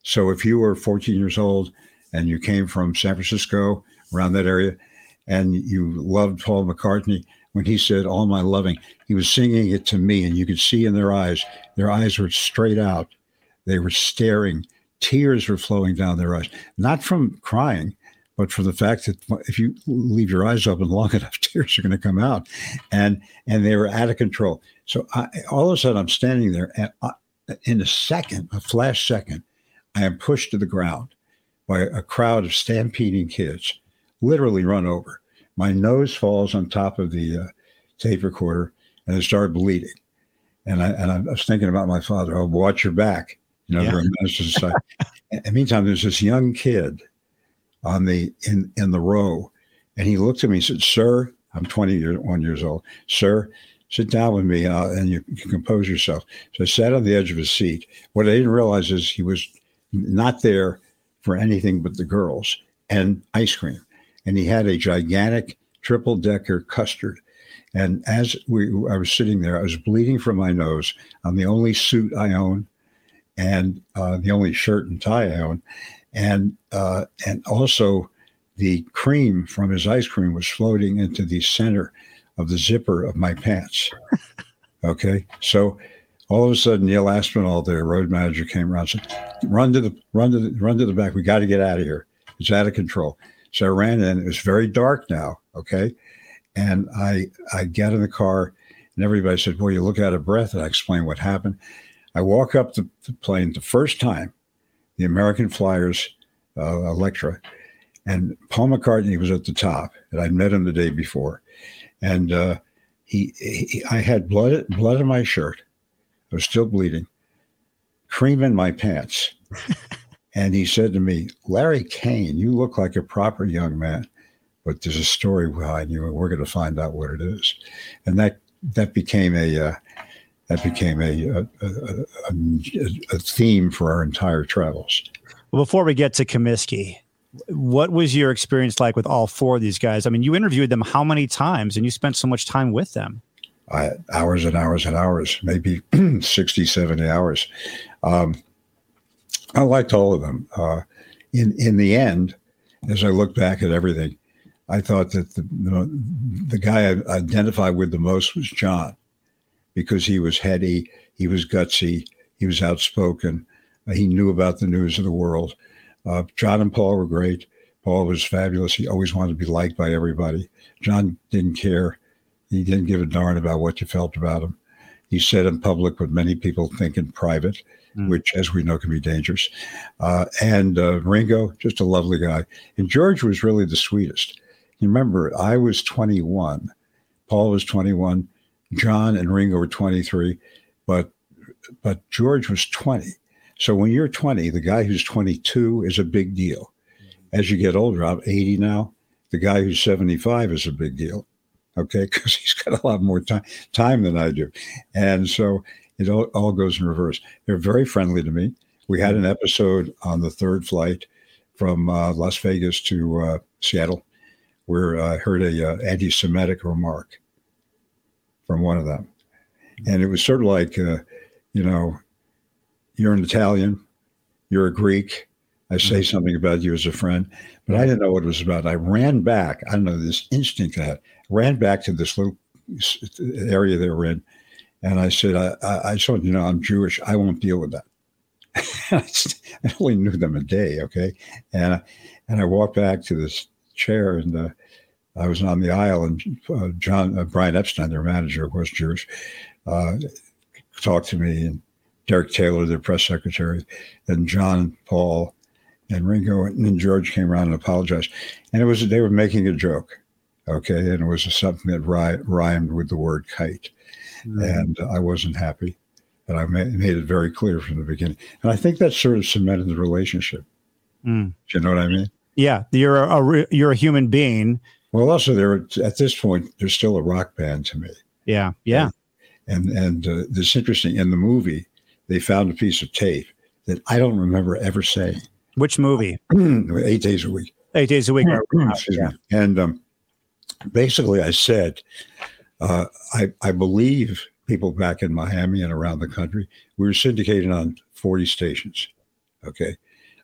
So if you were 14 years old and you came from San Francisco, around that area, and you loved Paul McCartney, when he said, "All My Loving," he was singing it to me, and you could see in their eyes were straight out. They were staring. Tears were flowing down their eyes, not from crying, but from the fact that if you leave your eyes open long enough, tears are going to come out. And they were out of control. So all of a sudden, I'm standing there, and in a flash second, I am pushed to the ground by a crowd of stampeding kids, literally run over. My nose falls on top of the tape recorder, and I started bleeding. And I was thinking about my father. "Oh, watch your back." You know, they're a menace to society. And meantime, there's this young kid in the row, and he looked at me and said, "Sir," I'm 21 years old. "Sir, sit down with me, and you can compose yourself." So I sat on the edge of his seat. What I didn't realize is he was not there for anything but the girls and ice cream. And he had a gigantic triple-decker custard. And as I was sitting there, I was bleeding from my nose. I'm the only suit I own, and the only shirt and tie I own. And also the cream from his ice cream was floating into the center of the zipper of my pants. Okay. So all of a sudden, Neil Aspinall, the road manager, came around and said, run to the back. We got to get out of here. It's out of control. So I ran in. It was very dark now. Okay. And I get in the car, and everybody said, "Boy, you look out of breath." And I explained what happened. I walk up the plane the first time, the American Flyers Electra, and Paul McCartney was at the top, and I'd met him the day before. And I had blood in my shirt. I was still bleeding, cream in my pants. And he said to me, "Larry Kane, you look like a proper young man, but there's a story behind you, and we're going to find out what it is." And that became a theme for our entire travels. Well, before we get to Comiskey, what was your experience like with all four of these guys? I mean, you interviewed them how many times, and you spent so much time with them? Hours and hours and hours, maybe 60, 70 hours. I liked all of them. In the end, as I look back at everything, I thought that the guy I identified with the most was John, because he was heady, he was gutsy, he was outspoken, he knew about the news of the world. John and Paul were great. Paul was fabulous. He always wanted to be liked by everybody. John didn't care. He didn't give a darn about what you felt about him. He said in public what many people think in private, which, as we know, can be dangerous. And Ringo, just a lovely guy. And George was really the sweetest. You remember, I was 21. Paul was 21. John and Ringo were 23. But George was 20. So when you're 20, the guy who's 22 is a big deal. As you get older, I'm 80 now. The guy who's 75 is a big deal. Okay, because he's got a lot more time than I do. And so it all goes in reverse. They're very friendly to me. We had an episode on the third flight from Las Vegas to Seattle where I heard a anti-Semitic remark from one of them. And it was sort of like, you're an Italian, you're a Greek, I say something about you as a friend, but I didn't know what it was about. I ran back. I don't know, this instinct I had. Ran back to this little area they were in, and I said, I just want you to know I'm Jewish. I won't deal with that. I only knew them a day, okay? And I walked back to this chair, and I was on the aisle, and Brian Epstein, their manager, was Jewish, talked to me, and Derek Taylor, their press secretary, and John, Paul, and Ringo, and then George came around and apologized. And they were making a joke, okay? And it was something that rhymed with the word kite. And I wasn't happy. And I made it very clear from the beginning. And I think that sort of cemented the relationship. Do you know what I mean? Yeah, you're a human being. Well, also, at this point, they're still a rock band to me. Yeah. And this interesting, in the movie, they found a piece of tape that I don't remember ever saying. Which movie? 8 days a week. 8 days a week. Excuse me. And basically I said, I believe people back in Miami and around the country, we were syndicated on 40 stations. Okay.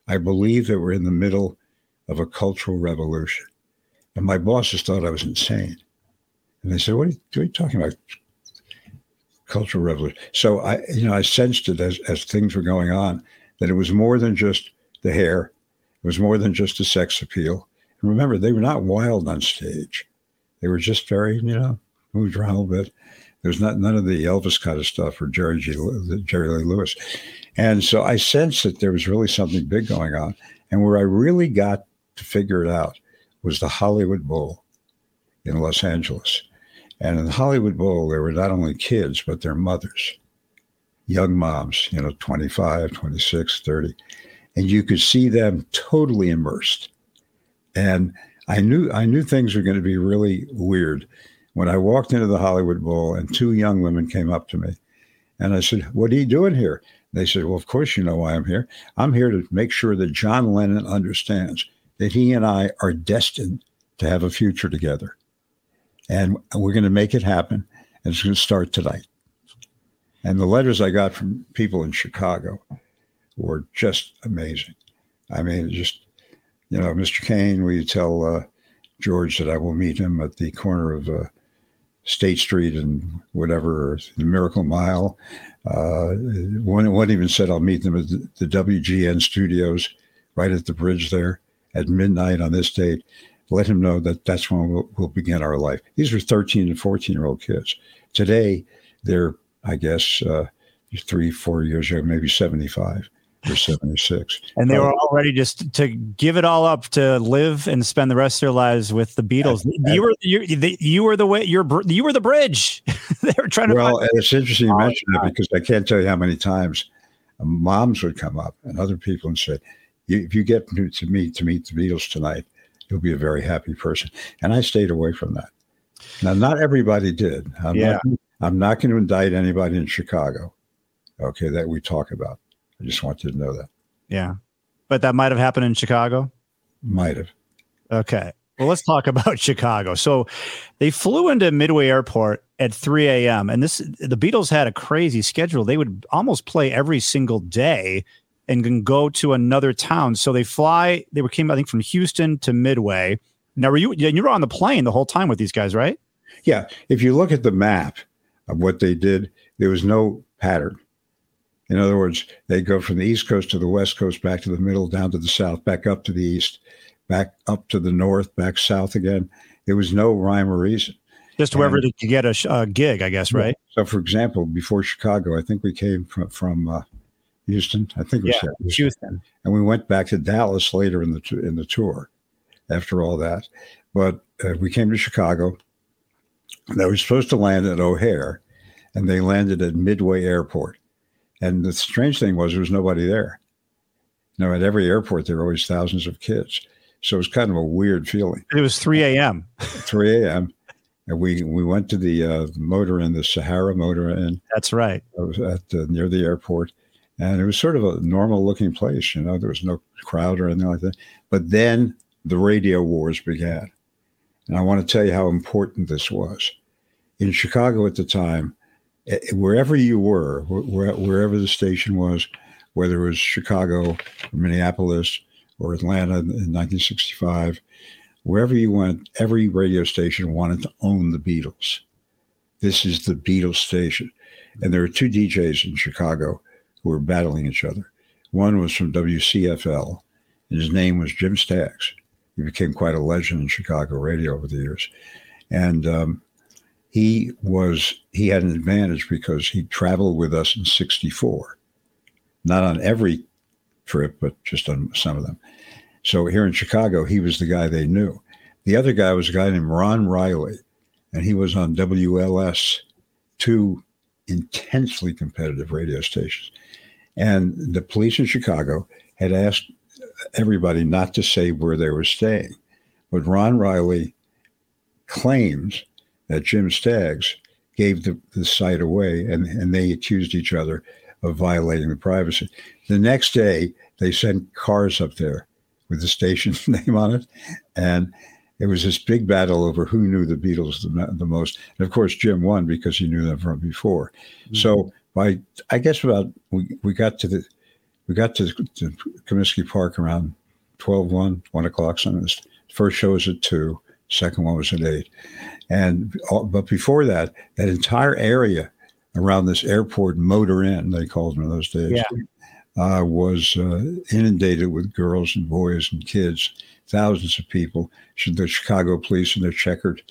I believe that we're in the middle of a cultural revolution. And my bosses thought I was insane. And they said, what are you talking about? Cultural revolution. So I sensed it as things were going on, that it was more than just the hair. It was more than just the sex appeal. And remember, they were not wild on stage. They were just very, moved around a little bit. There was none of the Elvis kind of stuff or Jerry Lee Lewis. And so I sensed that there was really something big going on. And where I really got to figure it out was the Hollywood Bowl in Los Angeles. And in the Hollywood Bowl, there were not only kids, but their mothers, young moms, 25, 26, 30. And you could see them totally immersed. And I knew things were going to be really weird when I walked into the Hollywood Bowl and two young women came up to me. And I said, what are you doing here? They said, well, of course you know why I'm here. I'm here to make sure that John Lennon understands that he and I are destined to have a future together. And we're going to make it happen. And it's going to start tonight. And the letters I got from people in Chicago were just amazing. I mean, just, Mr. Kane, will you tell George that I will meet him at the corner of State Street and whatever, the Miracle Mile. One even said I'll meet them at the WGN studios right at the bridge there at midnight on this date. Let him know that that's when we'll begin our life. These were 13 and 14-year-old kids. Today, they're, I guess, 3-4 years ago, maybe 75 or 76. And they were all ready just to give it all up to live and spend the rest of their lives with the Beatles. You were the bridge. They were trying to. Well, it's interesting you mention that because I can't tell you how many times moms would come up and other people and say, "If you get to meet the Beatles tonight, you'll be a very happy person." And I stayed away from that. Now, not everybody did. I'm not going to indict anybody in Chicago. Okay, that we talk about. I just want you to know that. Yeah. But that might have happened in Chicago? Might have. Okay. Well, let's talk about Chicago. So they flew into Midway Airport at 3 a.m. And the Beatles had a crazy schedule. They would almost play every single day and can go to another town. So they came, I think, from Houston to Midway. Now, you were on the plane the whole time with these guys, right? Yeah. If you look at the map of what they did, there was no pattern. In other words, they go from the East Coast to the West Coast, back to the middle, down to the South, back up to the East, back up to the North, back South again. There was no rhyme or reason. Just wherever they could get a gig, I guess, right? So, for example, before Chicago, I think we came from Houston. I think it was Houston. And we went back to Dallas later in the tour after all that. But we came to Chicago. They were supposed to land at O'Hare, and they landed at Midway Airport. And the strange thing was there was nobody there. At every airport, there were always thousands of kids. So it was kind of a weird feeling. It was 3 a.m. 3 a.m. And we went to the Motor Inn, the Sahara Motor Inn. That's right. It was near the airport. And it was sort of a normal-looking place. There was no crowd or anything like that. But then the radio wars began. And I want to tell you how important this was. In Chicago at the time, wherever you were, wherever the station was, whether it was Chicago or Minneapolis or Atlanta in 1965, wherever you went, every radio station wanted to own the Beatles. This is the Beatles station. And there were two DJs in Chicago who were battling each other. One was from WCFL, and his name was Jim Staggs. He became quite a legend in Chicago radio over the years. And he had an advantage because he traveled with us in 64, not on every trip, but just on some of them. So here in Chicago, he was the guy they knew. The other guy was a guy named Ron Riley, and he was on WLS, two intensely competitive radio stations. And the police in Chicago had asked everybody not to say where they were staying. But Ron Riley claims that Jim Staggs gave the site away, and they accused each other of violating the privacy. The next day, they sent cars up there with the station name on it, and it was this big battle over who knew the Beatles the most. And of course, Jim won because he knew them from before. Mm-hmm. So we we got to Comiskey Park around 1 o'clock. Something. The first show was at 2. Second one was at 8. But before that entire area around this airport, Motor Inn, they called them in those days, was inundated with girls and boys and kids, thousands of people. The Chicago police in their checkered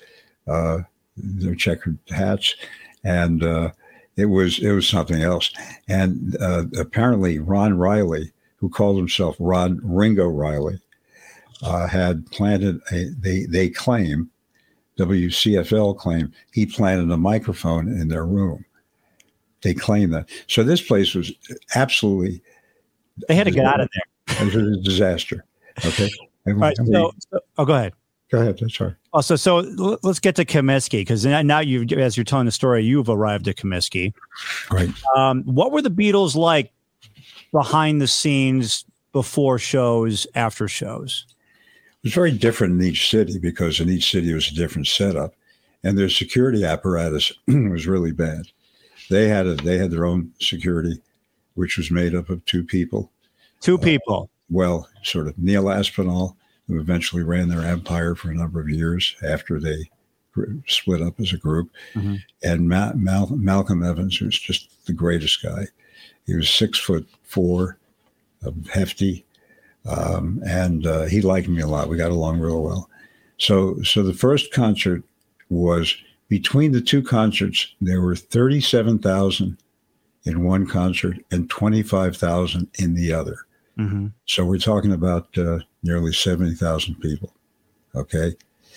hats, and it was something else. And apparently, Ron Riley, who called himself Ringo Riley, had planted they claim, WCFL claimed, he planted a microphone in their room. They claim that. So this place was absolutely. They had to get out of there. It was a disaster. Okay. All right, go ahead. Go ahead. That's right. Also, so let's get to Comiskey, because now as you're telling the story, you've arrived at Comiskey. Right. What were the Beatles like behind the scenes, before shows, after shows? It was very different in each city, because in each city was a different setup, and their security apparatus was really bad. They had their own security, which was made up of 2 people. 2 people. Well, sort of Neil Aspinall, who eventually ran their empire for a number of years after they split up as a group, and Malcolm Evans, who's just the greatest guy. He was 6'4", hefty, and he liked me a lot. We got along real well. So the first concert was, between the 2 concerts, there were 37,000 in one concert and 25,000 in the other. Mm-hmm. So we're talking about nearly 70,000 people. Okay.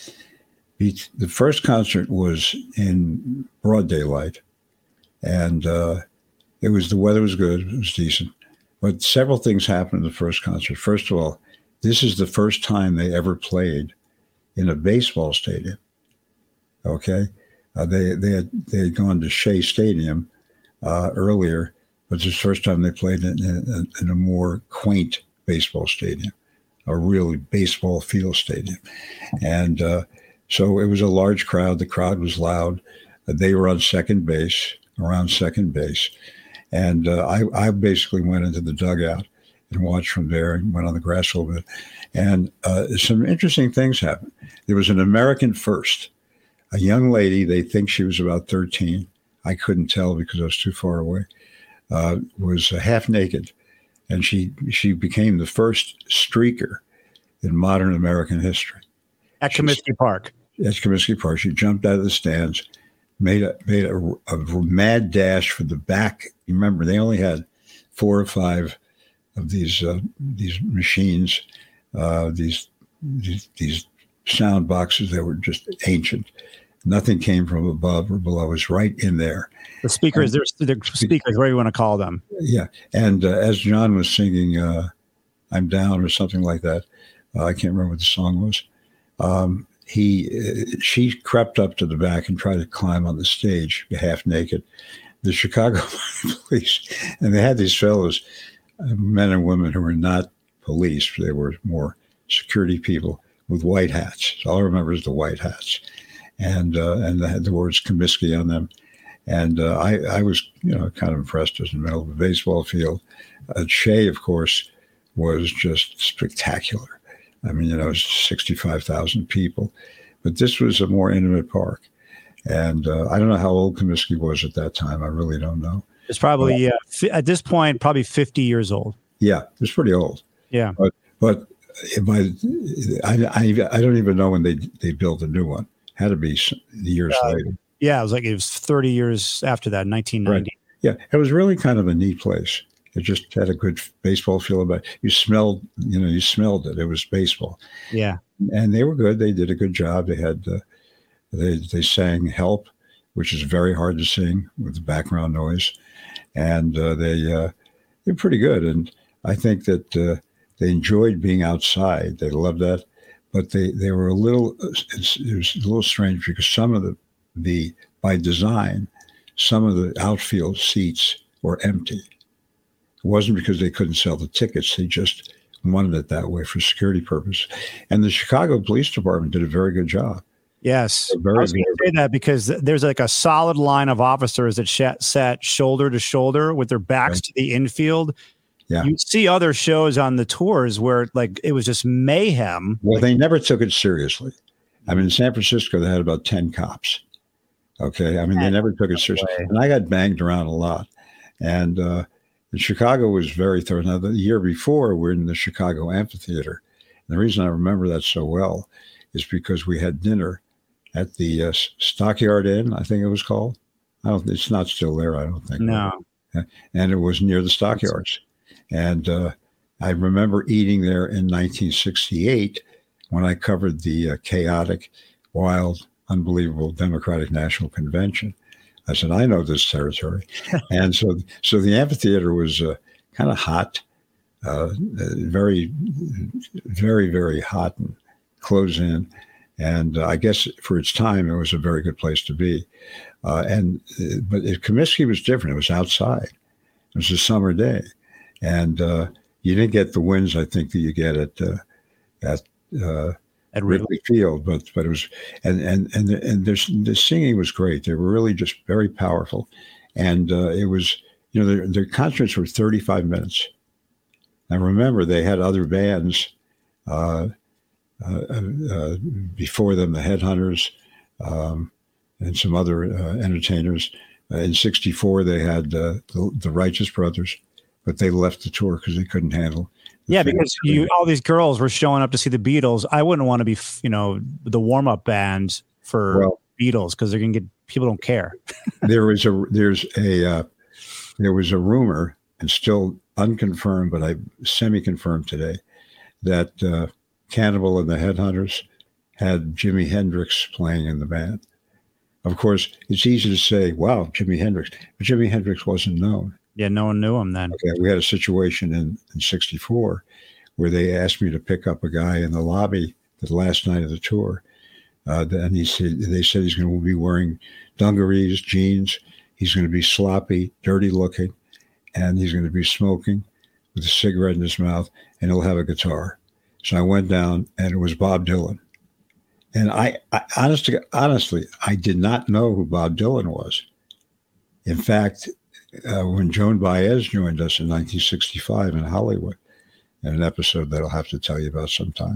The first concert was in broad daylight, and the weather was good. It was decent. But several things happened in the first concert. First of all, this is the first time they ever played in a baseball stadium. Okay. They had gone to Shea Stadium earlier, but it's the first time they played in a more quaint baseball stadium, a really baseball field stadium. And so it was a large crowd. The crowd was loud. They were on around second base. And I basically went into the dugout and watched from there and went on the grass a little bit. And some interesting things happened. There was an American first. A young lady, they think she was about 13. I couldn't tell because I was too far away. Was half naked, and she became the first streaker in modern American history. At Comiskey Park. At Comiskey Park, she jumped out of the stands, made a mad dash for the back. You remember, they only had 4 or 5 of these machines, these sound boxes that were just ancient. Nothing came from above or below. It was right in there. The speakers, the speakers, whatever you want to call them. Yeah. And as John was singing I'm Down or something like that, I can't remember what the song was, she crept up to the back and tried to climb on the stage, half naked. The Chicago police, and they had these fellows, men and women who were not police. They were more security people with white hats. So all I remember is the white hats. And they had the words Comiskey on them. And I was, kind of impressed. It was in the middle of a baseball field. Shea, of course, was just spectacular. I mean, it was 65,000 people. But this was a more intimate park. And I don't know how old Comiskey was at that time. I really don't know. It's probably, at this point, probably 50 years old. Yeah, it was pretty old. Yeah. But I don't even know when they built a new one. Had to be years later. Yeah, it was 30 years after that, 1990. Right. Yeah, it was really kind of a neat place. It just had a good baseball feel about it. You smelled it. It was baseball. Yeah. And they were good. They did a good job. They had, they sang Help, which is very hard to sing with the background noise. And they're pretty good. And I think that they enjoyed being outside. They loved that. But they were it was a little strange because some of the by design, some of the outfield seats were empty. It wasn't because they couldn't sell the tickets. They just wanted it that way for security purposes. And the Chicago Police Department did a very good job. Yes. I was going to say that because there's like a solid line of officers that sat shoulder to shoulder with their backs to the infield. Yeah. You see other shows on the tours where like it was just mayhem. Well, they never took it seriously. I mean, in San Francisco, they had about 10 cops. Okay. I mean, they never took it seriously. And I got banged around a lot. And Chicago was very thorough. Now, the year before, we're in the Chicago Amphitheater. And the reason I remember that so well is because we had dinner at the Stockyard Inn, I think it was called. It's not still there, I don't think. No. And it was near the Stockyards. And I remember eating there in 1968 when I covered the chaotic, wild, unbelievable Democratic National Convention. I said, I know this territory. And so the amphitheater was kind of hot, very, very, very hot and closed in. And I guess for its time, it was a very good place to be. But Comiskey was different. It was outside. It was a summer day. And you didn't get the winds, I think, that you get at Wrigley Field, but it was, and the singing was great. They were really just very powerful, and it was, their concerts were 35 minutes. Now remember, they had other bands before them, the Headhunters, and some other entertainers. In '64, they had the Righteous Brothers, but they left the tour because they couldn't handle. Because all these girls were showing up to see the Beatles. I wouldn't want to be, the warm-up band for Beatles because they're going to get people don't care. There was a rumor, and still unconfirmed, but I semi-confirmed today, that Cannibal and the Headhunters had Jimi Hendrix playing in the band. Of course, it's easy to say, "Wow, Jimi Hendrix," but Jimi Hendrix wasn't known. Yeah, no one knew him then. Okay, we had a situation in '64 where they asked me to pick up a guy in the lobby the last night of the tour. And they said he's going to be wearing dungarees, jeans. He's going to be sloppy, dirty looking, and he's going to be smoking with a cigarette in his mouth, and he'll have a guitar. So I went down, and it was Bob Dylan. And I honestly, I did not know who Bob Dylan was. In fact, when Joan Baez joined us in 1965 in Hollywood, in an episode that I'll have to tell you about sometime,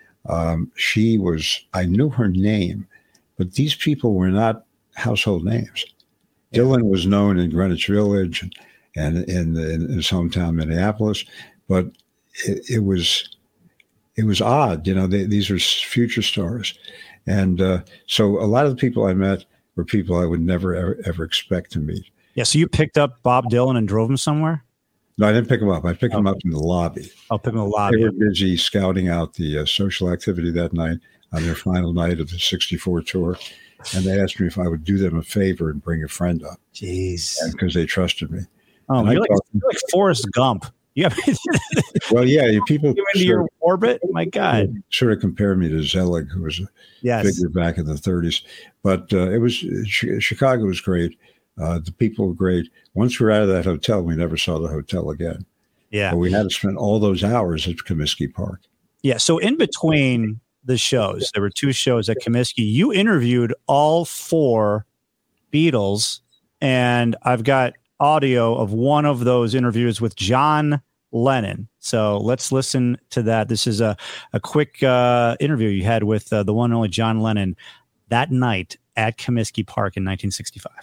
I knew her name, but these people were not household names. Dylan was known in Greenwich Village and in his hometown, Minneapolis, but it was odd. These are future stars. And so a lot of the people I met were people I would never, ever expect to meet. Yeah, so you picked up Bob Dylan and drove him somewhere? No, I didn't pick him up. I picked him up in the lobby. Oh, pick him in the lobby. They were busy scouting out the social activity that night on their final night of the '64 tour. And they asked me if I would do them a favor and bring a friend up. Jeez. Because they trusted me. Oh, you're like Forrest Gump. Yeah. Well, yeah, people you into your orbit. My God, sort of compare me to Zelig, who was a figure back in the '30s. But Chicago was great. The people were great. Once we were out of that hotel, we never saw the hotel again. Yeah, but we had to spend all those hours at Comiskey Park. Yeah. So in between the shows, there were two shows at Comiskey. You interviewed all four Beatles, and I've got audio of one of those interviews with John Lennon. So let's listen to that. This is a quick interview you had with the one and only John Lennon that night at Comiskey Park in 1965.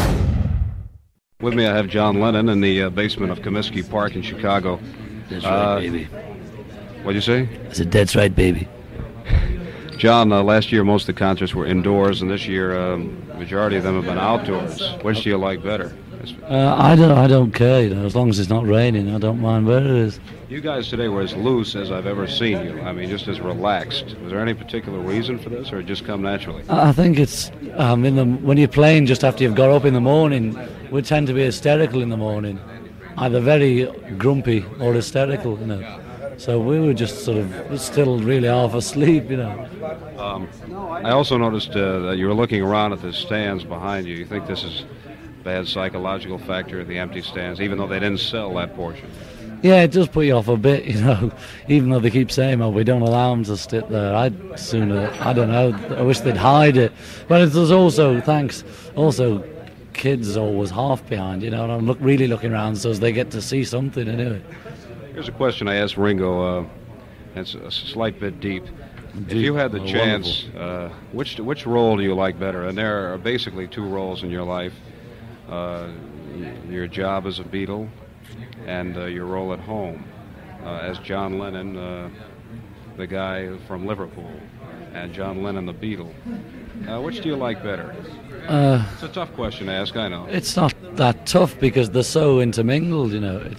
With me, I have John Lennon in the basement of Comiskey Park in Chicago. That's right, baby. What'd you say? I said, that's right, baby. John, last year most of the concerts were indoors, and this year majority of them have been outdoors. Which do you like better? I don't care, as long as it's not raining, I don't mind where it is. You guys today were as loose as I've ever seen you. I mean, just as relaxed. Was there any particular reason for this, or it just come naturally? I think it's when you're playing just after you've got up in the morning, we tend to be hysterical in the morning, either very grumpy or hysterical, So we were just sort of still really half asleep, I also noticed that you were looking around at the stands behind you. You think this is a bad psychological factor of the empty stands, even though they didn't sell that portion? Yeah, it does put you off a bit, even though they keep saying, we don't allow them to sit there. I'd sooner, I don't know, I wish they'd hide it. But it was also, kids always half behind, and I'm really looking around so as they get to see something anyway. Here's a question I asked Ringo. It's a slight bit deep. If you had the chance, which role do you like better? And there are basically two roles in your life: your job as a Beatle, and your role at home as John Lennon, the guy from Liverpool, and John Lennon, the Beatle. Which do you like better? It's a tough question to ask, I know. It's not that tough because they're so intermingled,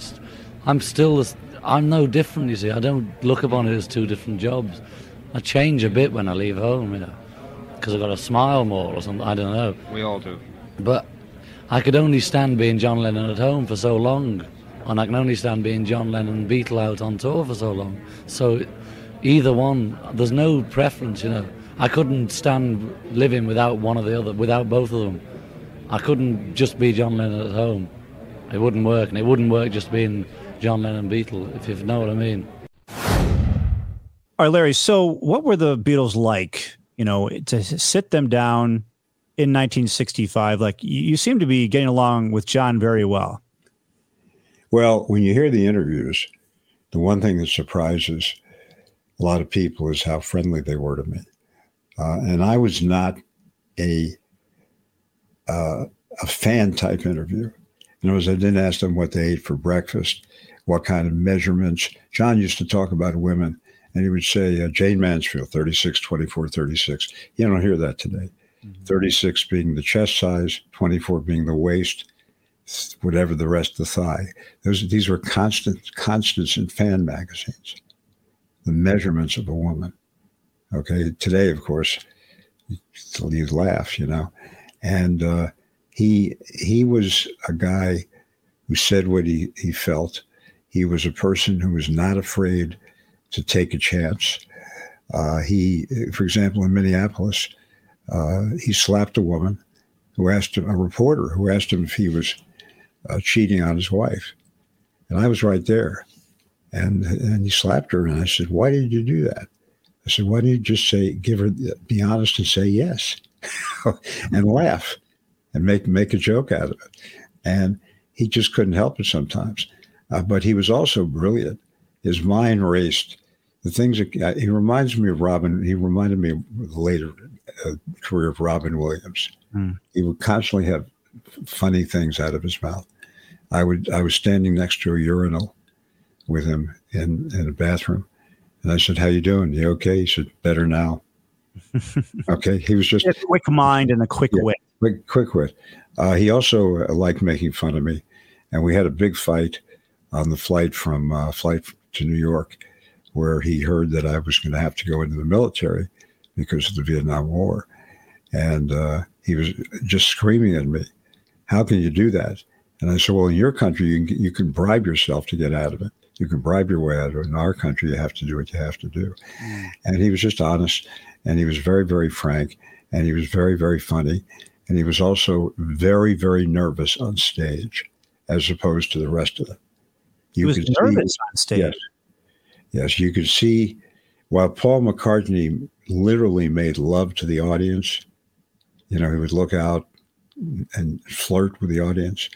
I'm no different, you see. I don't look upon it as two different jobs. I change a bit when I leave home, because I've got to smile more or something, I don't know. We all do. But I could only stand being John Lennon at home for so long, and I can only stand being John Lennon Beatle out on tour for so long. So either one, there's no preference, I couldn't stand living without one or the other, without both of them. I couldn't just be John Lennon at home. It wouldn't work, and it wouldn't work just being John Lennon Beatle, if you know what I mean. All right, Larry, so what were the Beatles like, to sit them down in 1965? Like, you seem to be getting along with John very well. Well, when you hear the interviews, the one thing that surprises a lot of people is how friendly they were to me. And I was not a fan type interview. In other words, I didn't ask them what they ate for breakfast, what kind of measurements. John used to talk about women, and he would say, Jane Mansfield, 36, 24, 36. You don't hear that today. 36 being the chest size, 24 being the waist, whatever the rest of the thigh. These were constants in fan magazines, the measurements of a woman. Okay, today, of course, you laugh, And he was a guy who said what he felt. He was a person who was not afraid to take a chance. For example, in Minneapolis, he slapped a woman a reporter who asked him if he was cheating on his wife. And I was right there. And he slapped her, and I said, "Why did you do that?" I said, "Why don't you just be honest and say yes," and laugh and make a joke out of it. And he just couldn't help it sometimes. But he was also brilliant. His mind raced. The things that he reminds me of Robin. He reminded me of the later career of Robin Williams. He would constantly have funny things out of his mouth. I was standing next to a urinal with him in a bathroom. And I said, "How you doing? You okay?" He said, "Better now." Okay. He was just a quick mind and a quick wit. Quick wit. He also liked making fun of me. And we had a big fight on the flight to New York, where he heard that I was going to have to go into the military because of the Vietnam War. And he was just screaming at me, "How can you do that?" And I said, "Well, in your country, you can bribe yourself to get out of it. You can bribe your way out of it. In our country, you have to do what you have to do." And he was just honest, and he was very, very frank, and he was very, very funny. And he was also very, very nervous on stage, as opposed to the rest of them. He was nervous on stage. Yes, you could see while Paul McCartney literally made love to the audience, he would look out and flirt with the audience.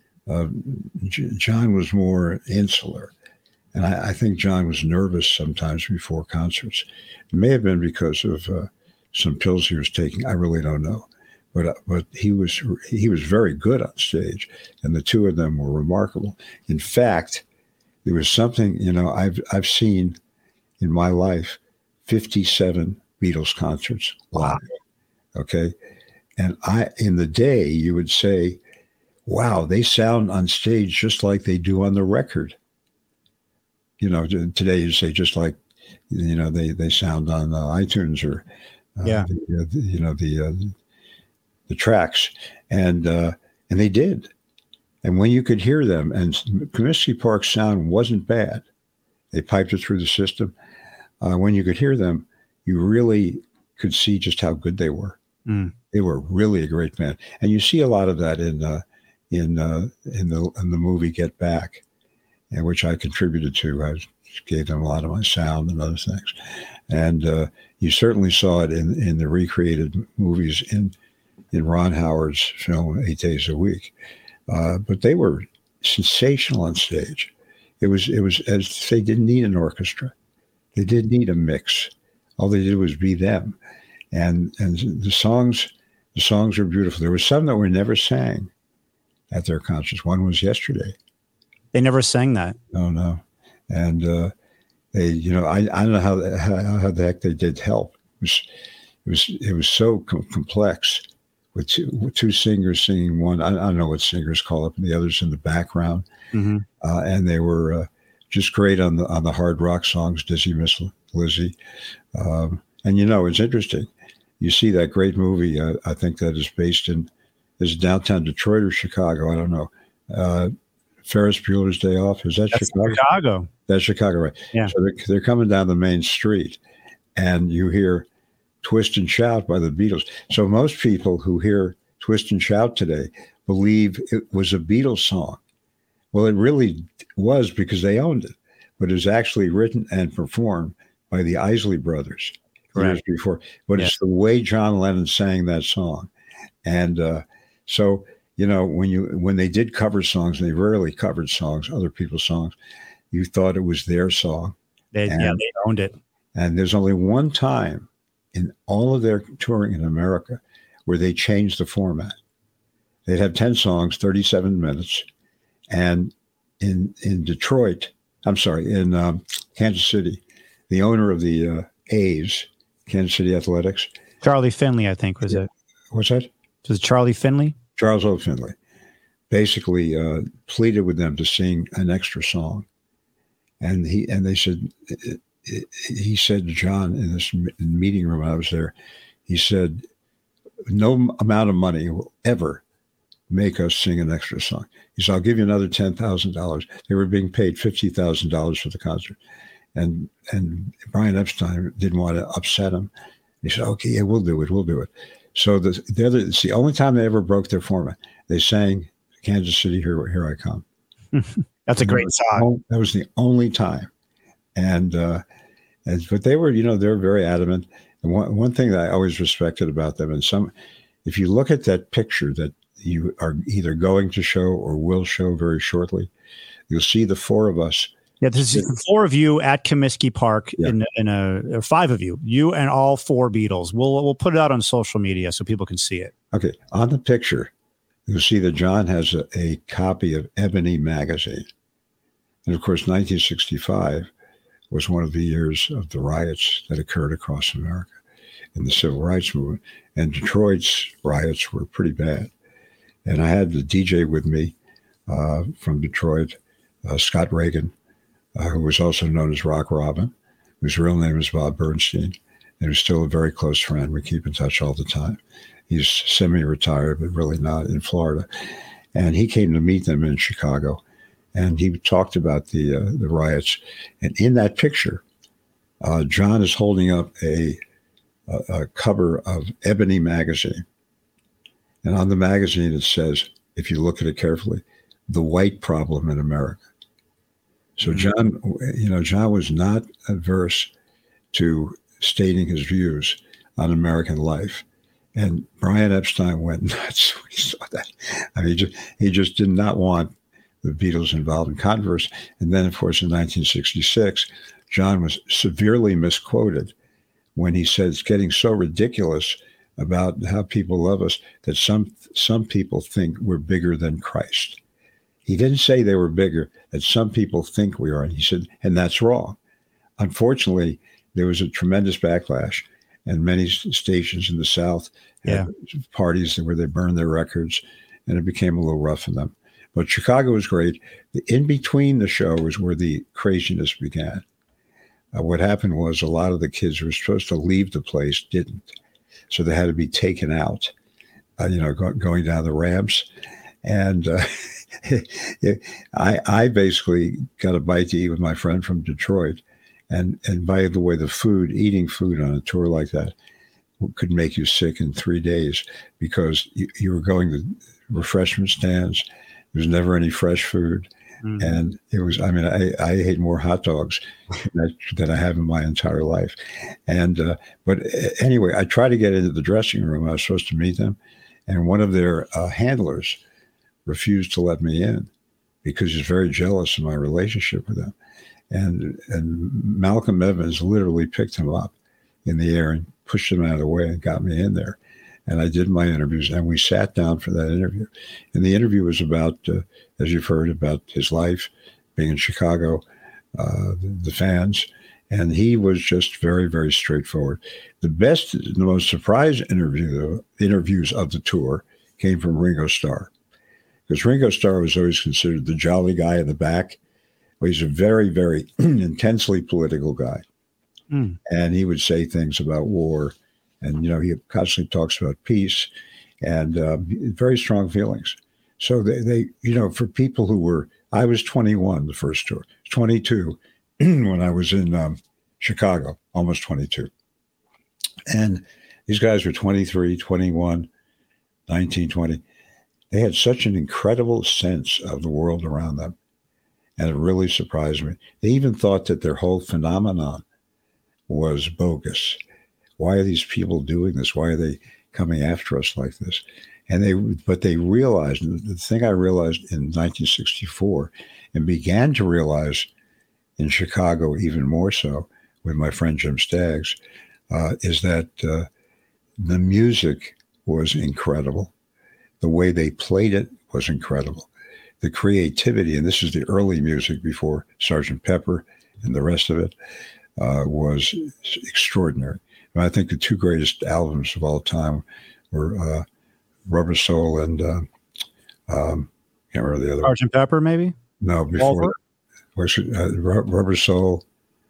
John was more insular. And I think John was nervous sometimes before concerts. It may have been because of some pills he was taking. I really don't know. But he was very good on stage, and the two of them were remarkable. In fact, there was something, I've seen in my life 57 Beatles concerts live. Okay. And in the day, you would say, "Wow, they sound on stage just like they do on the record." Today you say just like, they sound on iTunes or, the tracks. And they did. And when you could hear them, and Comiskey Park's sound wasn't bad. They piped it through the system. When you could hear them, you really could see just how good they were. They were really a great band. And you see a lot of that in the movie Get Back, and which I contributed to. I gave them a lot of my sound and other things. And you certainly saw it in the recreated movies in in Ron Howard's film 8 Days a Week. But they were sensational on stage. It was as they didn't need an orchestra. They didn't need a mix. All they did was be them. And the songs are beautiful. There were some that were never sang at their concerts. One was Yesterday. They never sang that. No. And they, I don't know how the heck they did Help. It was so complex with two singers singing one. I don't know what singers call it, and the others in the background. Mm-hmm. And they were just great on the hard rock songs, Dizzy Miss Lizzie. And it's interesting. You see that great movie, I think that is based in downtown Detroit or Chicago. I don't know. Ferris Bueller's Day Off. Is that Chicago? That's Chicago, right? Yeah. So they're coming down the main street, and you hear Twist and Shout by the Beatles. So most people who hear Twist and Shout today believe it was a Beatles song. Well, it really was because they owned it, but it was actually written and performed by the Isley Brothers years before. But it's the way John Lennon sang that song. And so, when they did cover songs, and they rarely covered songs, other people's songs, you thought it was their song. They owned it. And there's only one time in all of their touring in America where they changed the format. They'd have 10 songs, 37 minutes. And in Kansas City, the owner of the A's, Kansas City Athletics. Charlie Finley, I think, was it. What's that? Was it Charlie Finley? Charles O. Finley. Basically pleaded with them to sing an extra song. And they said, he said to John in this meeting room, I was there, he said, no amount of money will ever make us sing an extra song. He said, I'll give you another $10,000. They were being paid $50,000 for the concert. And Brian Epstein didn't want to upset him. He said, okay, yeah, we'll do it. So it's the only time they ever broke their format. They sang Kansas City, Here I Come. That's a great song. That was the only time. But they were, they're very adamant. And one thing that I always respected about them, if you look at that picture that you are either going to show or will show very shortly, you'll see the four of us. Yeah, there's 4 of you at Comiskey Park, or 5 of you, you and all 4 Beatles. We'll put it out on social media so people can see it. Okay, on the picture, you'll see that John has a copy of Ebony magazine, and of course, 1965 was one of the years of the riots that occurred across America in the civil rights movement, and Detroit's riots were pretty bad. And I had the DJ with me from Detroit, Scott Reagan, who was also known as Rock Robin, whose real name is Bob Bernstein, and who's still a very close friend. We keep in touch all the time. He's semi-retired, but really not, in Florida. And he came to meet them in Chicago, and he talked about the riots. And in that picture, John is holding up a cover of Ebony magazine. And on the magazine, it says, if you look at it carefully, the white problem in America. So John was not averse to stating his views on American life. And Brian Epstein went nuts when he saw that. I mean, he just did not want the Beatles involved in controversy. And then, of course, in 1966, John was severely misquoted when he said it's getting so ridiculous about how people love us that some people think we're bigger than Christ. He didn't say they were bigger, that some people think we are. And he said, and that's wrong. Unfortunately, there was a tremendous backlash, and many stations in the South had parties where they burned their records, and it became a little rough for them. But Chicago was great. In between the show was where the craziness began. What happened was a lot of the kids who were supposed to leave the place didn't. So they had to be taken out, going down the ramps. And I basically got a bite to eat with my friend from Detroit. And by the way, eating food on a tour like that could make you sick in 3 days because you were going to refreshment stands. There was never any fresh food. Mm-hmm. And it was, I ate more hot dogs than I have in my entire life. And, but anyway, I tried to get into the dressing room. I was supposed to meet them. And one of their handlers refused to let me in because he's very jealous of my relationship with them. And Malcolm Evans literally picked him up in the air and pushed him out of the way and got me in there. And I did my interviews, and we sat down for that interview. And the interview was about, as you've heard, about his life, being in Chicago, the fans. And he was just very, very straightforward. The most surprise interviews of the tour came from Ringo Starr. Because Ringo Starr was always considered the jolly guy in the back. Well, he's a very, very intensely political guy. Mm. And he would say things about war. And, he constantly talks about peace and very strong feelings. So they for people who were, I was 21 the first tour, 22 when I was in Chicago, almost 22. And these guys were 23, 21, 19, 20. They had such an incredible sense of the world around them. And it really surprised me. They even thought that their whole phenomenon was bogus. Why are these people doing this? Why are they coming after us like this? But they realized, the thing I realized in 1964 and began to realize in Chicago even more so with my friend Jim Staggs, is that the music was incredible. The way they played it was incredible. The creativity, and this is the early music before Sgt. Pepper and the rest of it, was extraordinary. And I think the two greatest albums of all time were Rubber Soul and can't remember the other one. Sgt. Pepper, maybe? No, before Rubber Soul.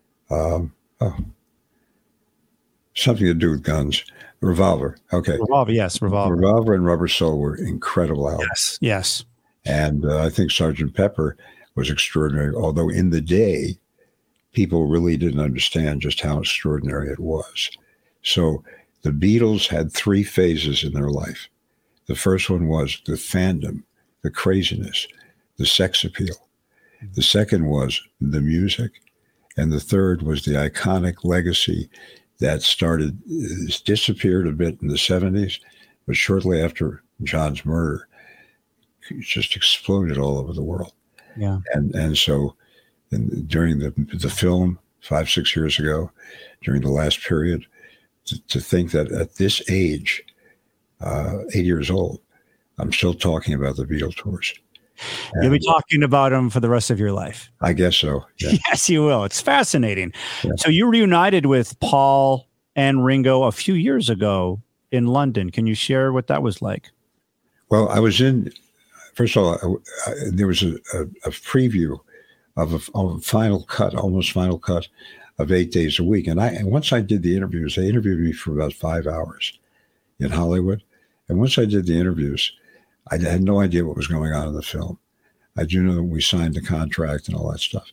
Something to do with guns. Revolver. Okay. Revolver, yes, Revolver. Revolver and Rubber Soul were incredible albums. Yes. And I think Sgt. Pepper was extraordinary, although in the day, people really didn't understand just how extraordinary it was. So the Beatles had three phases in their life. The first one was the fandom, the craziness, the sex appeal. The second was the music. And the third was the iconic legacy that disappeared a bit in the 70s, but shortly after John's murder, it just exploded all over the world. Yeah. And so during the film 5-6 years ago, during the last period, to think that at this age, 8 years old, I'm still talking about the Beatles tours. You'll be talking about them for the rest of your life. I guess so. Yeah. Yes, you will. It's fascinating. Yeah. So you reunited with Paul and Ringo a few years ago in London. Can you share what that was like? Well, I was first of all, there was a preview of a final cut, almost final cut of 8 days a week. And once I did the interviews, they interviewed me for about 5 hours in Hollywood. And once I did the interviews, I had no idea what was going on in the film. I do know that we signed the contract and all that stuff.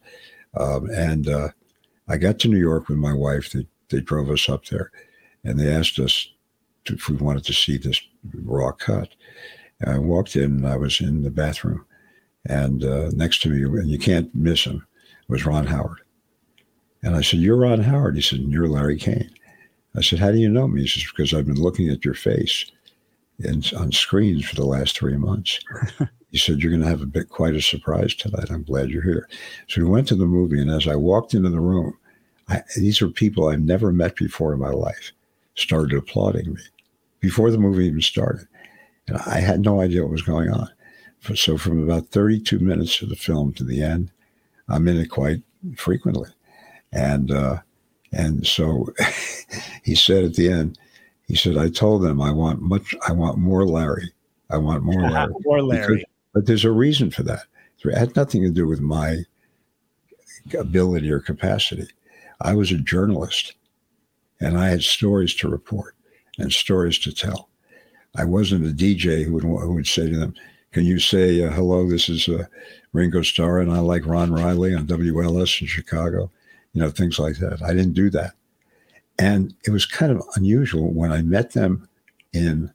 I got to New York with my wife. They drove us up there, and they asked us if we wanted to see this raw cut. And I walked in, and I was in the bathroom. And next to me, and you can't miss him, was Ron Howard. And I said, "You're Ron Howard." He said, "And you're Larry Kane." I said, "How do you know me?" He says, "Because I've been looking at your face on screens for the last 3 months." He said, "You're going to have quite a surprise tonight. I'm glad you're here." So we went to the movie, and as I walked into the room, these are people I've never met before in my life, started applauding me before the movie even started. And I had no idea what was going on. So from about 32 minutes of the film to the end, I'm in it quite frequently. And so he said at the end, he said, "I told them I want more Larry. I want more Larry." More Larry. But there's a reason for that. It had nothing to do with my ability or capacity. I was a journalist, and I had stories to report and stories to tell. I wasn't a DJ who would say to them, "Can you say, hello, this is Ringo Starr, and I like Ron Riley on WLS in Chicago," things like that. I didn't do that. And it was kind of unusual when I met them in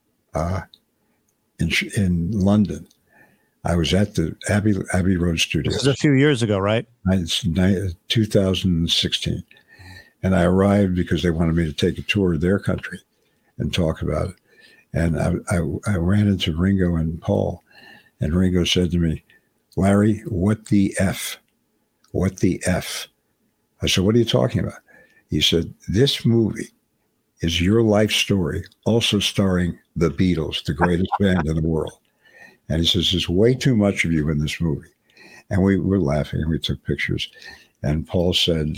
London. I was at the Abbey Road Studios. This is a few years ago, right? It's 2016. And I arrived because they wanted me to take a tour of their country and talk about it. And I ran into Ringo and Paul, and Ringo said to me, "Larry, what the F? What the F?" I said, "What are you talking about?" He said, "This movie is your life story, also starring the Beatles, the greatest band in the world." And he says, "There's way too much of you in this movie." And we were laughing, and we took pictures. And Paul said,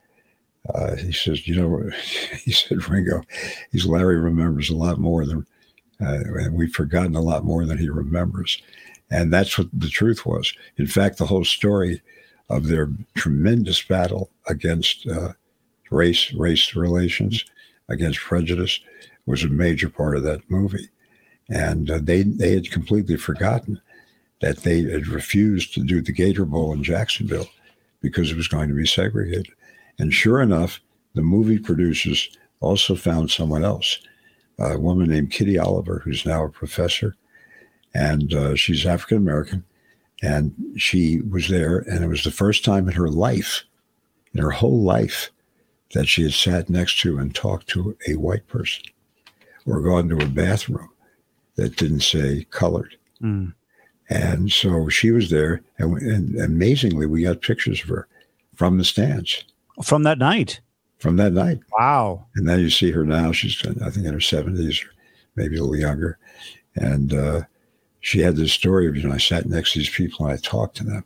he says, he said, "Ringo, Larry remembers a lot more than, and we've forgotten a lot more than he remembers." And that's what the truth was. In fact, the whole story of their tremendous battle against race relations, against prejudice, was a major part of that movie. And they had completely forgotten that they had refused to do the Gator Bowl in Jacksonville because it was going to be segregated. And sure enough, the movie producers also found someone else, a woman named Kitty Oliver, who's now a professor. And she's African-American. And she was there. And it was the first time in her life, in her whole life, that she had sat next to and talked to a white person or gone to a bathroom that didn't say colored. Mm. And so she was there, and amazingly, we got pictures of her from the stands. From that night? From that night. Wow. And then you see her now. She's, I think, in her 70s or maybe a little younger. And she had this story of, I sat next to these people and I talked to them.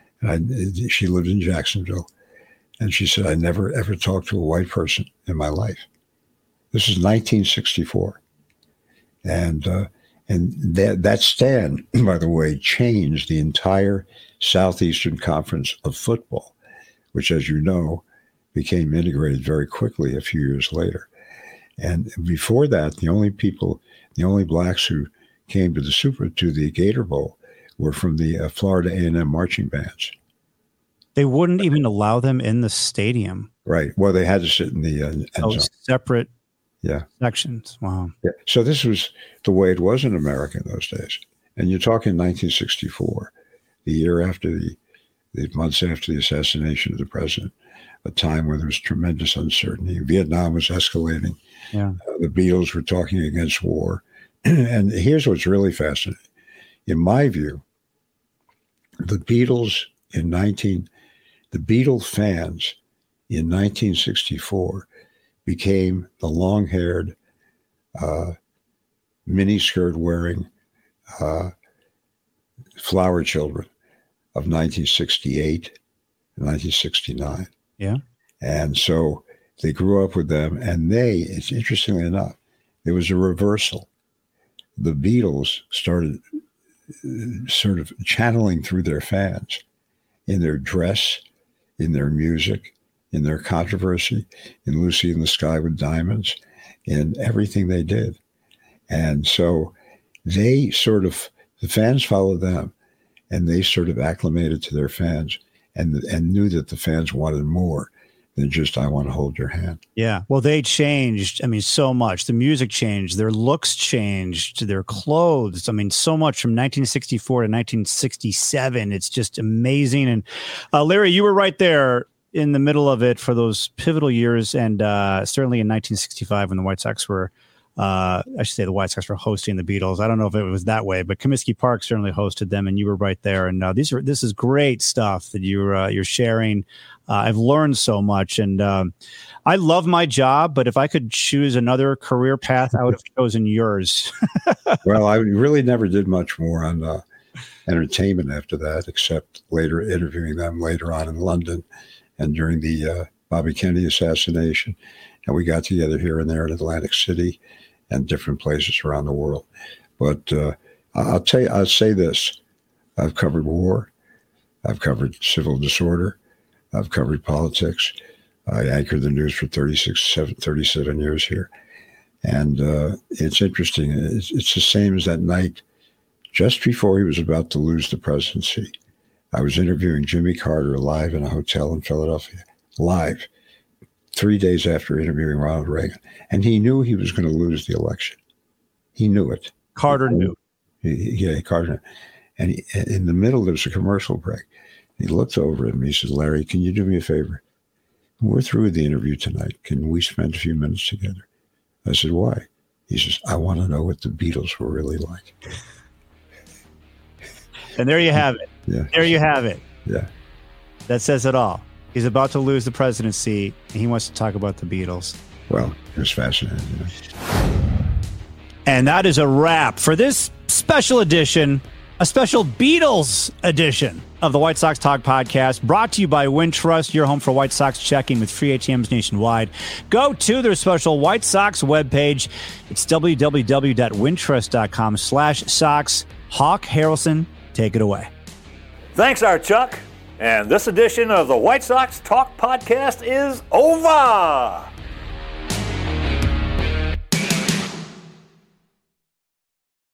And she lived in Jacksonville. And she said, "I never, ever talked to a white person in my life." This is 1964. And that stand, by the way, changed the entire Southeastern Conference of football, which, as you know, became integrated very quickly a few years later. And before that, the only blacks who came to the Gator Bowl were from the Florida A&M marching bands. They wouldn't even allow them in the stadium. Right. Well, they had to sit in the end zone. Separate Yeah. sections. Wow. Yeah. So this was the way it was in America in those days. And you're talking 1964, the year after the months after the assassination of the president, a time where there was tremendous uncertainty. Vietnam was escalating. Yeah. The Beatles were talking against war. And here's what's really fascinating. In my view, the Beatles fans in 1964 became the long-haired, mini-skirt wearing flower children of 1968 and 1969. Yeah. And so they grew up with them, and it's interestingly enough, there was a reversal. The Beatles started sort of channeling through their fans in their dress, in their music, in their controversy, in Lucy in the Sky with Diamonds, in everything they did. And so the fans followed them, and they sort of acclimated to their fans and knew that the fans wanted more than just, "I want to hold your hand." Yeah. Well, they changed. I mean, so much. The music changed. Their looks changed. Their clothes. I mean, so much from 1964 to 1967. It's just amazing. And Larry, you were right there in the middle of it for those pivotal years. And certainly in 1965 when the White Sox were, I should say the White Sox were hosting the Beatles. I don't know if it was that way, but Comiskey Park certainly hosted them, and you were right there. And this is great stuff that you're sharing. I've learned so much, and I love my job, but if I could choose another career path, I would have chosen yours. Well, I really never did much more on entertainment after that, except later interviewing them later on in London and during the Bobby Kennedy assassination. And we got together here and there in Atlantic City and different places around the world. But I'll say this. I've covered war. I've covered civil disorder. I've covered politics. I anchored the news for 37 years here. And it's interesting. It's the same as that night just before he was about to lose the presidency. I was interviewing Jimmy Carter live in a hotel in Philadelphia, live, 3 days after interviewing Ronald Reagan. And he knew he was going to lose the election. He knew it. Carter knew. Yeah, Carter. And in the middle, there was a commercial break. He looked over at me. He said, "Larry, can you do me a favor? We're through with the interview tonight. Can we spend a few minutes together?" I said, "Why?" He says, I want to know what the Beatles were really like. And there you have it. Yeah. There you have it. Yeah. That says it all. He's about to lose the presidency, and he wants to talk about the Beatles. Well, it was fascinating. You know? And that is a wrap for this special edition, a special Beatles edition of the White Sox Talk podcast, brought to you by Wintrust, your home for White Sox checking with free ATMs nationwide. Go to their special White Sox webpage. It's www.wintrust.com/Sox. Hawk Harrelson, take it away. Thanks, our Chuck. And this edition of the White Sox Talk podcast is over.